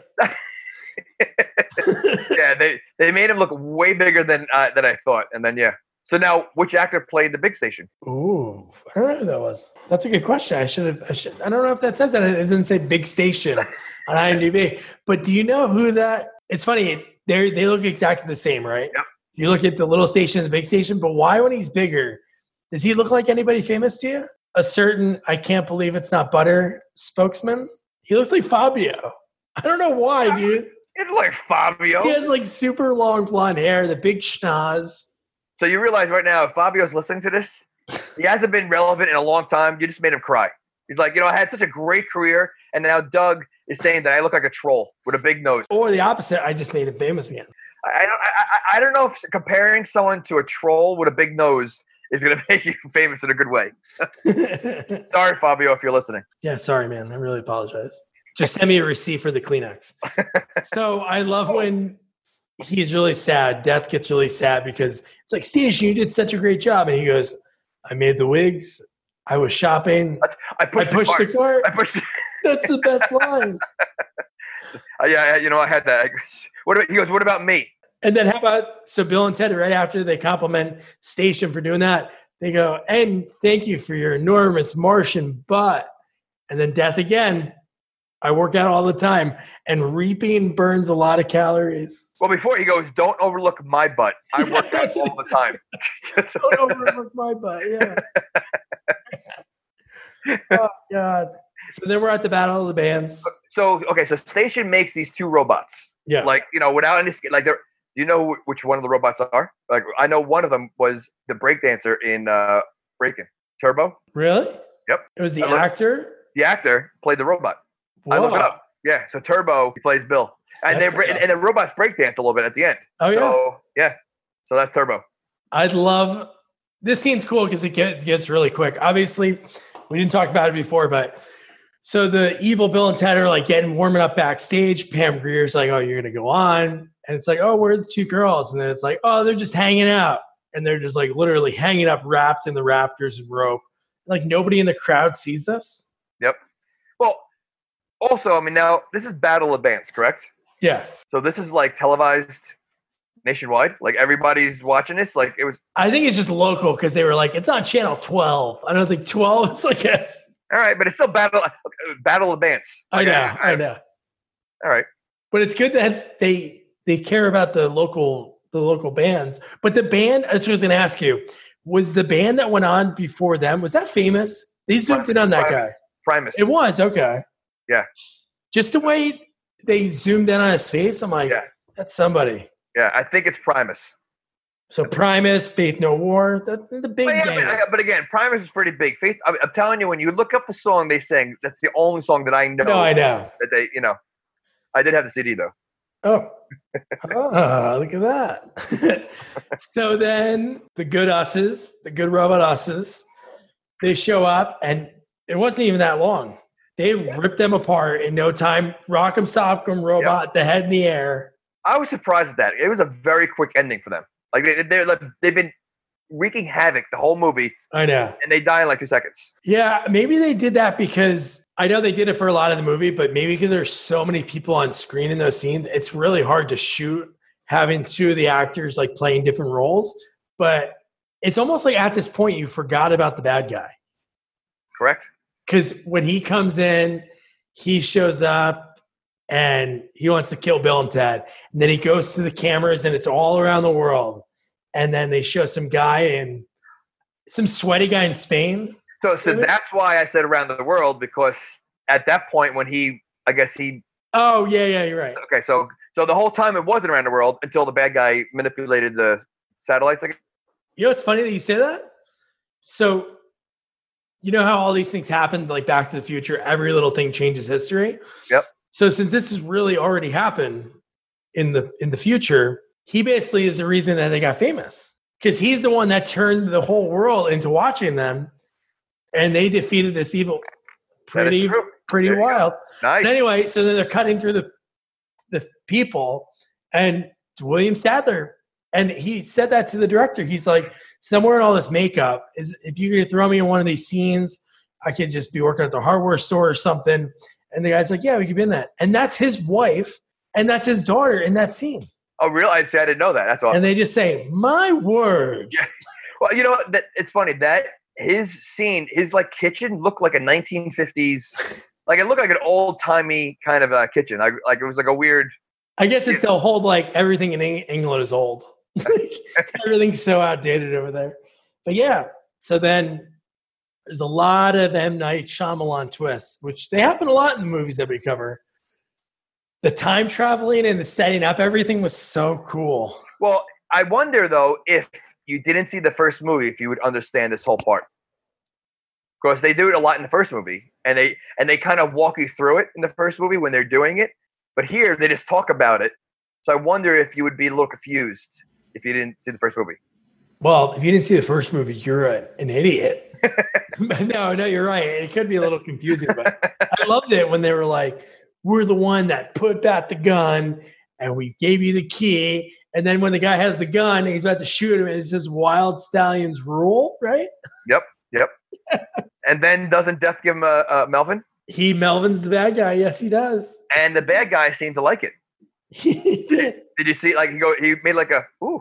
C: Yeah, they they made him look way bigger than uh, than I thought. And then yeah. So now, which actor played the big station?
B: Ooh, I don't know who that was. That's a good question. I should have. I should. I don't know if that says that. It doesn't say big station on IMDb. But do you know who that? It's funny. They they look exactly the same, right?
C: Yep.
B: You look at the little station and the big station, but why when he's bigger? Does he look like anybody famous to you? A certain I can't believe it's not butter spokesman. He looks like Fabio. I don't know why, dude.
C: It's like Fabio.
B: He has like super long blonde hair, the big schnoz.
C: So you realize right now, if Fabio's listening to this, he hasn't been relevant in a long time. You just made him cry. He's like, you know, I had such a great career, and now Doug is saying that I look like a troll with a big nose.
B: Or the opposite, I just made him famous again.
C: I, I, I, I don't know if comparing someone to a troll with a big nose is going to make you famous in a good way. Sorry, Fabio, if you're listening.
B: Yeah, sorry, man. I really apologize. Just send me a receipt for the Kleenex. So I love when he's really sad. Death gets really sad because it's like, Station, you did such a great job. And he goes, I made the wigs. I was shopping.
C: I pushed,
B: I pushed
C: the,
B: the
C: cart.
B: cart.
C: I pushed.
B: That's the best line.
C: Uh, yeah, you know, I had that. What about, he goes, what about me?
B: And then how about, so Bill and Ted, right after they compliment Station for doing that, they go, and thank you for your enormous Martian butt. And then Death again, I work out all the time, and reaping burns a lot of calories.
C: Well, before he goes, don't overlook my butt. I
B: Yeah,
C: work out
B: that's
C: all
B: it.
C: the time.
B: Don't overlook my butt, yeah. Oh, God. So then we're at the Battle of the Bands.
C: So, okay, so Station makes these two robots.
B: Yeah.
C: Like, you know, without any skin. Like, they're, you know which one of the robots are? Like, I know one of them was the breakdancer in uh, Breakin'. Turbo.
B: Really?
C: Yep.
B: It was the
C: I look-
B: actor?
C: The actor played the robot.
B: Whoa.
C: I look it up. Yeah, so Turbo, he plays Bill. And
B: That's
C: they
B: pretty
C: and the robots breakdance a little bit at the end.
B: Oh, yeah.
C: So, yeah. So that's Turbo.
B: I'd love this scene's cool because it gets, gets really quick. Obviously, we didn't talk about it before, but So the evil Bill and Ted are like getting warming up backstage. Pam Grier's like, "Oh, you're gonna go on," and it's like, "Oh, where are the two girls?" And then it's like, "Oh, they're just hanging out," and they're just like literally hanging up, wrapped in the Raptors and rope. Like nobody in the crowd sees this.
C: Yep. Well, also, I mean, now this is Battle of Bands, correct?
B: Yeah.
C: So this is like televised nationwide. Like everybody's watching this. Like it was.
B: I think it's just local because they were like, it's on channel twelve. I don't think twelve is like a.
C: All right, but it's still Battle Battle of Bands.
B: I know, I know.
C: All right,
B: but it's good that they they care about the local the local bands. But the band, that's what I was going to ask you. Was the band that went on before them, was that famous? They zoomed in on that
C: Primus.
B: guy.
C: Primus.
B: It was okay.
C: Yeah.
B: Just the way they zoomed in on his face, I'm like,
C: yeah.
B: That's somebody.
C: Yeah, I think it's Primus.
B: So Primus, Faith No War, the, the big
C: but, yeah,
B: bands.
C: but, but again, Primus is pretty big. Faith, I'm, I'm telling you, when you look up the song they sang, that's the only song that I know.
B: No, I know.
C: That they, you know, I did have the C D though.
B: Oh, oh look at that. So then the good us's, the good robot us's, they show up, and it wasn't even that long. They ripped them apart in no time. Rock'em Sock'em Robot, yep. The head in the air.
C: I was surprised at that. It was a very quick ending for them. Like they, they're like, they've been wreaking havoc the whole movie.
B: I know.
C: And they die in like two seconds.
B: Yeah, maybe they did that because I know they did it for a lot of the movie, but maybe because there's so many people on screen in those scenes, it's really hard to shoot having two of the actors like playing different roles. But it's almost like at this point you forgot about the bad guy.
C: Correct.
B: Because when he comes in, he shows up and he wants to kill Bill and Ted. And then he goes to the cameras and it's all around the world. And then they show some guy in some sweaty guy in Spain.
C: So, so that's why I said around the world, because at that point when he, I guess he.
B: Oh, yeah, yeah, you're right.
C: Okay, so so the whole time it wasn't around the world until the bad guy manipulated the satellites. Again.
B: You know, it's funny that you say that. So, you know how all these things happened, like Back to the Future, every little thing changes history?
C: Yep.
B: So since this has really already happened in the in the future, he basically is the reason that they got famous. Because he's the one that turned the whole world into watching them. And they defeated this evil. Pretty, pretty wild.
C: Nice.
B: But anyway, so then they're cutting through the the people. And William Sadler. And he said that to the director. He's like, somewhere in all this makeup, is if you're going to throw me in one of these scenes, I could just be working at the hardware store or something. And the guy's like, yeah, we could be in that. And that's his wife. And that's his daughter in that scene.
C: Oh, really? I didn't know that. That's awesome.
B: And they just say, my word.
C: Yeah. Well, you know, that it's funny that his scene, his like kitchen looked like a nineteen fifties, like it looked like an old timey kind of uh, kitchen. Like, like it was like a weird.
B: I guess it's the whole, like everything in England is old. Everything's so outdated over there. But yeah, so then there's a lot of M. Night Shyamalan twists, which they happen a lot in the movies that we cover. The time traveling and the setting up, everything was so cool.
C: Well, I wonder, though, if you didn't see the first movie, if you would understand this whole part. Because they do it a lot in the first movie, and they and they kind of walk you through it in the first movie when they're doing it. But here, they just talk about it. So I wonder if you would be a little confused if you didn't see the first movie.
B: Well, if you didn't see the first movie, you're a, an idiot. no, no, you're right. It could be a little confusing, but I loved it when they were like, we're the one that put back the gun and we gave you the key. And then when the guy has the gun and he's about to shoot him, and it says Wild Stallions rule, right?
C: Yep, yep. And then doesn't Death give him a, a Melvin?
B: He Melvin's the bad guy. Yes, he does.
C: And the bad guy seemed to like it.
B: He did.
C: Did you see? Like he go, he made like a ooh.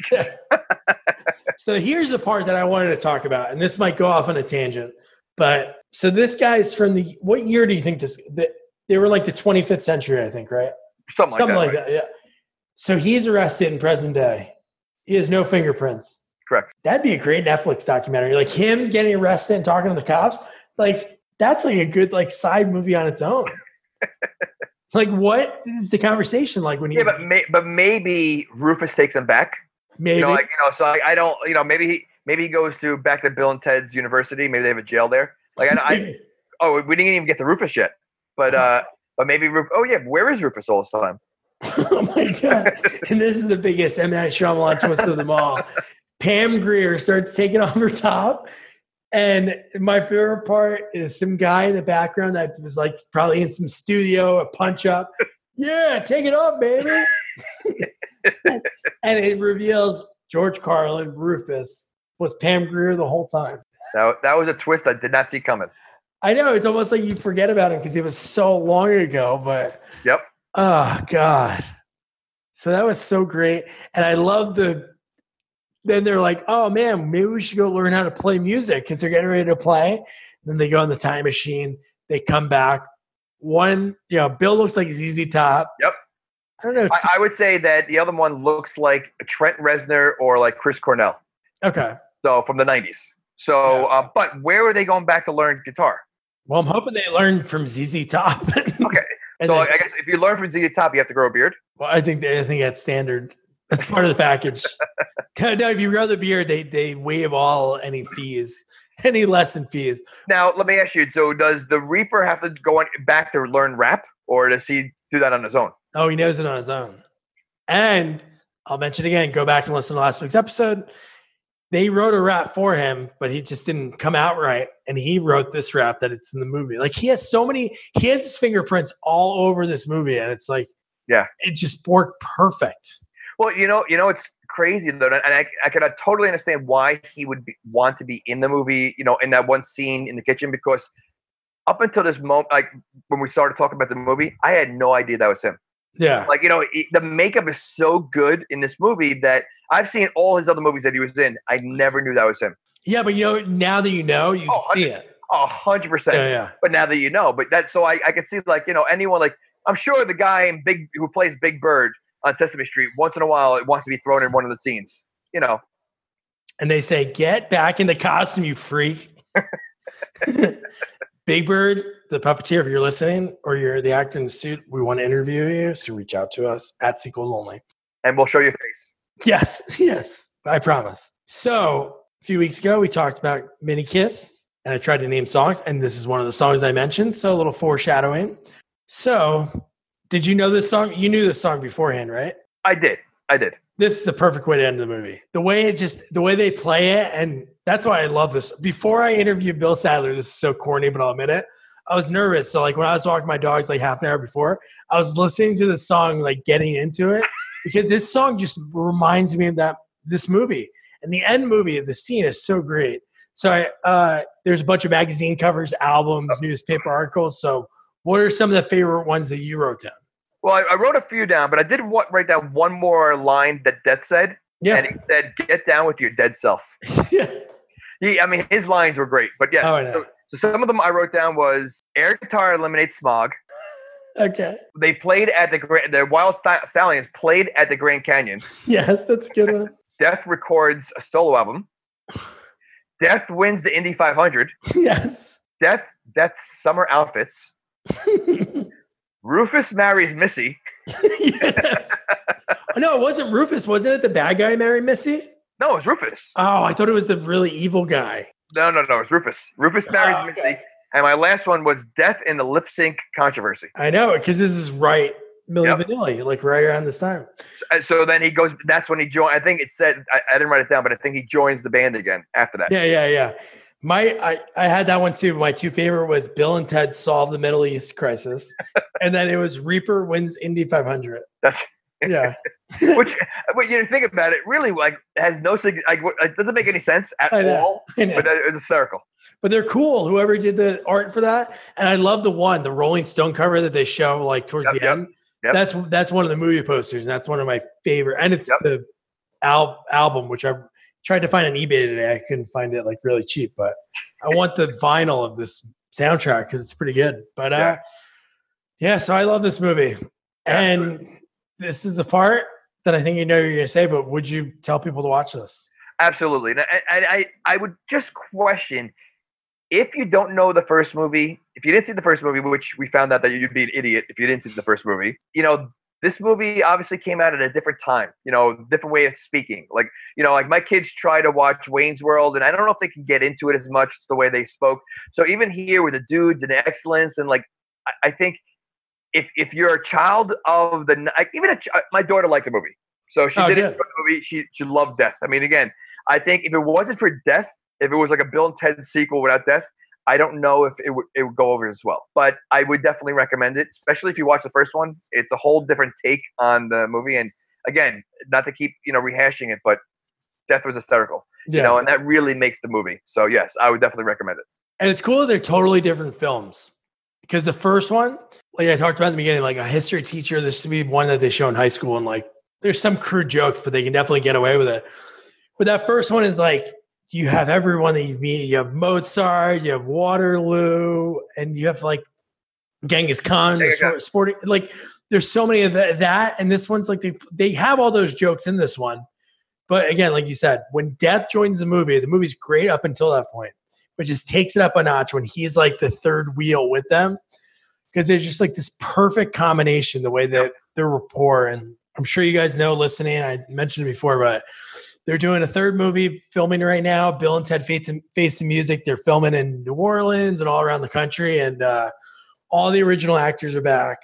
B: So here's the part that I wanted to talk about, and this might go off on a tangent. But so this guy's from the what year do you think this? The, they were like the twenty-fifth century, I think, right?
C: Something,
B: Something
C: like,
B: like
C: that,
B: that. Yeah. So he's arrested in present day. He has no fingerprints.
C: Correct.
B: That'd be a great Netflix documentary, like him getting arrested and talking to the cops. Like that's like a good like side movie on its own. Like, what is the conversation like when he's...
C: Yeah, but, may, but maybe Rufus takes him back.
B: Maybe.
C: You know, like, you know, so I, I don't, you know, maybe he maybe he goes to back to Bill and Ted's University. Maybe they have a jail there. Like, I, I oh, we didn't even get to Rufus yet. But, uh, but maybe, Rufus, oh, yeah, where is Rufus all this time?
B: Oh, my God. And this is the biggest M. Night Shyamalan twist of them all. Pam Grier starts taking off her top. And my favorite part is some guy in the background that was like probably in some studio, a punch up. Yeah, take it off, baby. And it reveals George Carlin, Rufus, was Pam Grier the whole time.
C: That, that was a twist I did not see coming.
B: I know. It's almost like you forget about him because it was so long ago. But
C: yep.
B: Oh, God. So that was so great. And I love the – then they're like, oh, man, maybe we should go learn how to play music because they're getting ready to play. And then they go in the time machine. They come back. One, you know, Bill looks like Z Z Top.
C: Yep.
B: I don't know.
C: I, I would say that the other one looks like Trent Reznor or like Chris Cornell.
B: Okay.
C: So from the nineties. So, yeah. uh, but where are they going back to learn guitar?
B: Well, I'm hoping they learn from Z Z Top.
C: Okay.
B: So
C: then, I guess if you learn from Z Z Top, you have to grow a beard.
B: Well, I think they, I think that's standard. That's part of the package. No, if you grow the beard, they they waive all any fees, any lesson fees.
C: Now, let me ask you. So, does the Reaper have to go on, back to learn rap, or does he do that on his own?
B: Oh, he knows it on his own. And I'll mention again. Go back and listen to last week's episode. They wrote a rap for him, but he just didn't come out right. And he wrote this rap that it's in the movie. Like he has so many, he has his fingerprints all over this movie. And it's like,
C: yeah,
B: it just worked perfect.
C: Well, you know, you know, it's crazy though. And I, I can totally understand why he would be, want to be in the movie, you know, in that one scene in the kitchen, because up until this moment, like when we started talking about the movie, I had no idea that was him.
B: Yeah.
C: Like, you know, he, the makeup is so good in this movie that I've seen all his other movies that he was in. I never knew that was him.
B: Yeah, but you know, now that you know, you
C: oh,
B: can see it.
C: A hundred percent.
B: Yeah, yeah.
C: But now that you know, but that, so I, I can see like, you know, anyone like, I'm sure the guy in Big, who plays Big Bird on Sesame Street, once in a while, it wants to be thrown in one of the scenes, you know.
B: And they say, get back in the costume, you freak. Big Bird, the puppeteer, if you're listening or you're the actor in the suit, we want to interview you. So reach out to us at Sequel Only.
C: And we'll show you a face.
B: Yes, yes, I promise. So a few weeks ago, we talked about Mini Kiss, and I tried to name songs, and this is one of the songs I mentioned. So a little foreshadowing. So did you know this song? You knew this song beforehand, right?
C: I did. I did.
B: This is the perfect way to end the movie. The way it just, the way they play it, and that's why I love this. Before I interviewed Bill Sadler, this is so corny, but I'll admit it, I was nervous. So like when I was walking my dogs like half an hour before, I was listening to the song, like getting into it, because this song just reminds me of that this movie. And the end movie of the scene is so great. So I, uh, there's a bunch of magazine covers, albums, newspaper articles. So what are some of the favorite ones that you wrote down?
C: Well, I, I wrote a few down, but I did want, write down one more line that Death said.
B: Yeah.
C: And he said, "Get down with your dead self."
B: Yeah.
C: He, I mean, his lines were great. But yes,
B: oh, I know.
C: So, so some of them I wrote down was air guitar eliminates smog.
B: Okay.
C: They played at the the Wild Stallions played at the Grand Canyon.
B: Yes, that's a good one.
C: Death records a solo album. Death wins the Indy five hundred.
B: Yes.
C: Death Death's summer outfits. Rufus marries Missy.
B: Yes. No, it wasn't Rufus. Wasn't it the bad guy married Missy?
C: No, it was Rufus.
B: Oh, I thought it was the really evil guy.
C: No, no, no. It was Rufus. Rufus marries
B: oh, okay.
C: Missy. And my last one was Death in the lip sync controversy.
B: I know, because this is right, Milli
C: Yep.
B: Vanilli, like right around this time.
C: So, so then he goes, that's when he joined. I think it said, I, I didn't write it down, but I think he joins the band again after that.
B: Yeah, yeah, yeah. My, I, I had that one too. My two favorite was Bill and Ted Solve the Middle East Crisis. And then it was Reaper Wins Indy five hundred.
C: That's
B: Yeah.
C: Which, when you think about it, really like has no sig- like it doesn't make any sense at
B: I know,
C: all.
B: I know.
C: But it's a circle.
B: But they're cool. Whoever did the art for that, and I love the one, the Rolling Stone cover that they show like towards
C: Yep,
B: the
C: yep,
B: end.
C: yep.
B: That's that's one of the movie posters, and that's one of my favorite. And it's
C: Yep.
B: the al- album, which I tried to find on eBay today. I couldn't find it like really cheap, but I want the vinyl of this soundtrack because it's pretty good. But uh,
C: Yeah.
B: yeah, so I love this movie, and this is the part that I think you know you're going to say. But would you tell people to watch this?
C: Absolutely. And I, I, I would just question if you don't know the first movie, if you didn't see the first movie, which we found out that you'd be an idiot if you didn't see the first movie, you know, this movie obviously came out at a different time, you know, different way of speaking. Like, you know, like my kids try to watch Wayne's World, and I don't know if they can get into it as much as the way they spoke. So even here with the dudes and the excellence, and like, I, I think if if you're a child of the, like, even a ch- my daughter liked the movie. So she
B: Oh,
C: did
B: good.
C: enjoy the movie. She she loved Death. I mean, again, I think if it wasn't for Death if it was like a Bill and Ted sequel without death, I don't know if it would it would go over as well. But I would definitely recommend it, especially if you watch the first one. It's a whole different take on the movie. And again, not to keep, you know, rehashing it, but death was hysterical. Yeah. You know, and that really makes the movie. So yes, I would definitely recommend it.
B: And it's cool that they're totally different films. Because the first one, like I talked about in the beginning, like a history teacher, this would be one that they show in high school, and like there's some crude jokes, but they can definitely get away with it. But that first one is like, you have everyone that you meet. You have Mozart, you have Waterloo, and you have like Genghis Khan, the sport, sporting. Like there's so many of that, that. And this one's like, they, they have all those jokes in this one. But again, like you said, when Death joins the movie, the movie's great up until that point, but just takes it up a notch when he's like the third wheel with them. Because there's just like this perfect combination, the way that their rapport. And I'm sure you guys know listening, I mentioned it before, but they're doing a third movie filming right now, Bill and Ted Face the Music. They're filming in New Orleans and all around the country. And uh, all the original actors are back.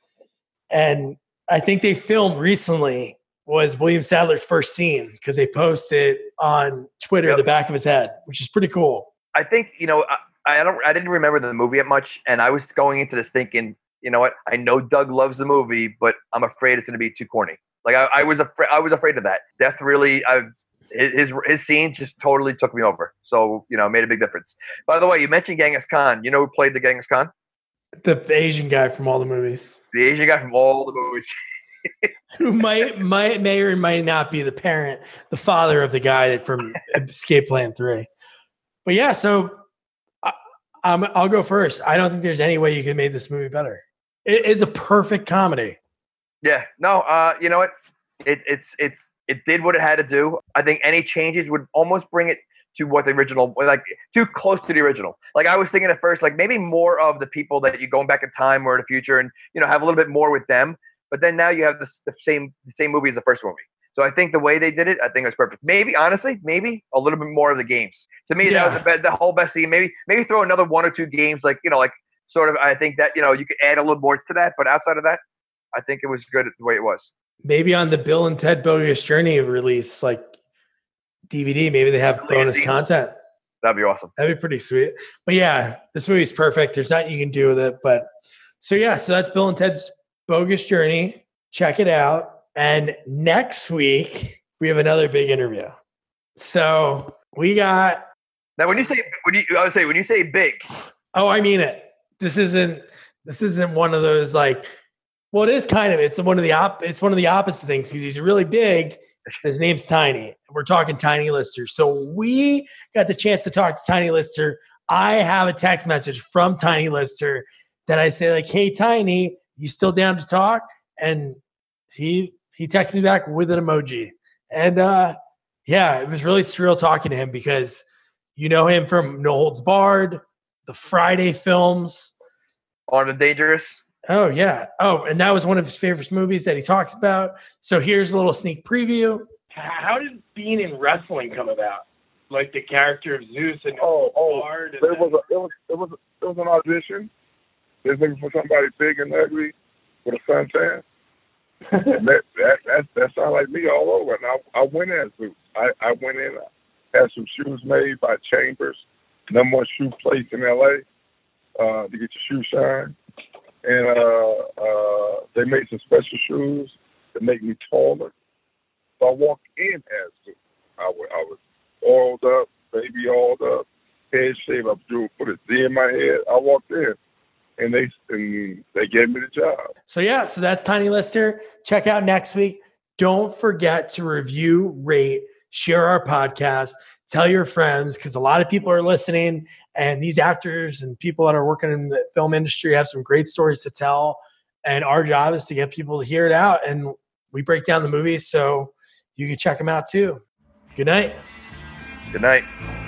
B: And I think they filmed recently was William Sadler's first scene because they posted on Twitter yep. the back of his head, which is pretty cool.
C: I think, you know, I, I don't, I didn't remember the movie that much. And I was going into this thinking, you know what, I know Doug loves the movie, but I'm afraid it's going to be too corny. Like I, I was afraid, I was afraid of that. Death really, I, his his scenes just totally took me over. So, you know, made a big difference. By the way, you mentioned Genghis Khan. You know who played the Genghis Khan?
B: The Asian guy from all the movies.
C: The Asian guy from all the movies.
B: Who might, might, may or might not be the parent, the father of the guy from Escape Plan three. But yeah, so I, I'm, I'll go first. I don't think there's any way you could make this movie better. It is a perfect comedy.
C: Yeah, no, uh, you know what? It, it's it's it did what it had to do. I think any changes would almost bring it to what the original, like too close to the original. Like I was thinking at first, like maybe more of the people that you going back in time or in the future, and you know have a little bit more with them. But then now you have this, the same the same movie as the first movie. So I think the way they did it, I think it was perfect. Maybe honestly, maybe a little bit more of the games. To me, yeah. that was the, best, the whole best scene. Maybe maybe throw another one or two games, like you know, like sort of. I think that you know you could add a little more to that. But outside of that, I think it was good the way it was. Maybe
B: on the Bill and Ted Bogus Journey release, like D V D, maybe they have bonus content.
C: That'd be awesome.
B: That'd be pretty sweet. But yeah, this movie's perfect. There's nothing you can do with it. But so yeah, so that's Bill and Ted's Bogus Journey. Check it out. And next week we have another big interview. So we got
C: now. When you say when you, I would say when you say big.
B: Oh, I mean it. This isn't. This isn't one of those like. Well, it is kind of. It's one of the op. It's one of the opposite things because he's really big. His name's Tiny. We're talking Tiny Lister. So we got the chance to talk to Tiny Lister. I have a text message from Tiny Lister that I say like, "Hey, Tiny, you still down to talk?" And he he texted me back with an emoji. And uh, yeah, it was really surreal talking to him because you know him from No Holds Barred, the Friday films,
C: Armed and Dangerous.
B: Oh, yeah. Oh, and that was one of his favorite movies that he talks about. So here's a little sneak preview.
D: How did being in wrestling come about? Like the character of Zeus and
E: oh, oh,
D: Bard and
E: there was a, it was it was it was an audition. They was looking for somebody big and ugly with a suntan. and that that that, that sounded like me all over. And I I went as Zeus. I, I went in, I had some shoes made by Chambers, number one shoe place in L A uh, to get your shoe shine. And uh, uh, they made some special shoes to make me taller. So I walked in as Zeus. I was, I was oiled up, baby oiled up, head shaved. I drew, put a Z in my head. I walked in, and they and they gave me the job.
B: So yeah, so that's Tiny Lister. Check out next week. Don't forget to review, rate, share our podcast. Tell your friends because a lot of people are listening, and these actors and people that are working in the film industry have some great stories to tell. And our job is to get people to hear it out, and we break down the movies so you can check them out too. Good night.
C: Good night.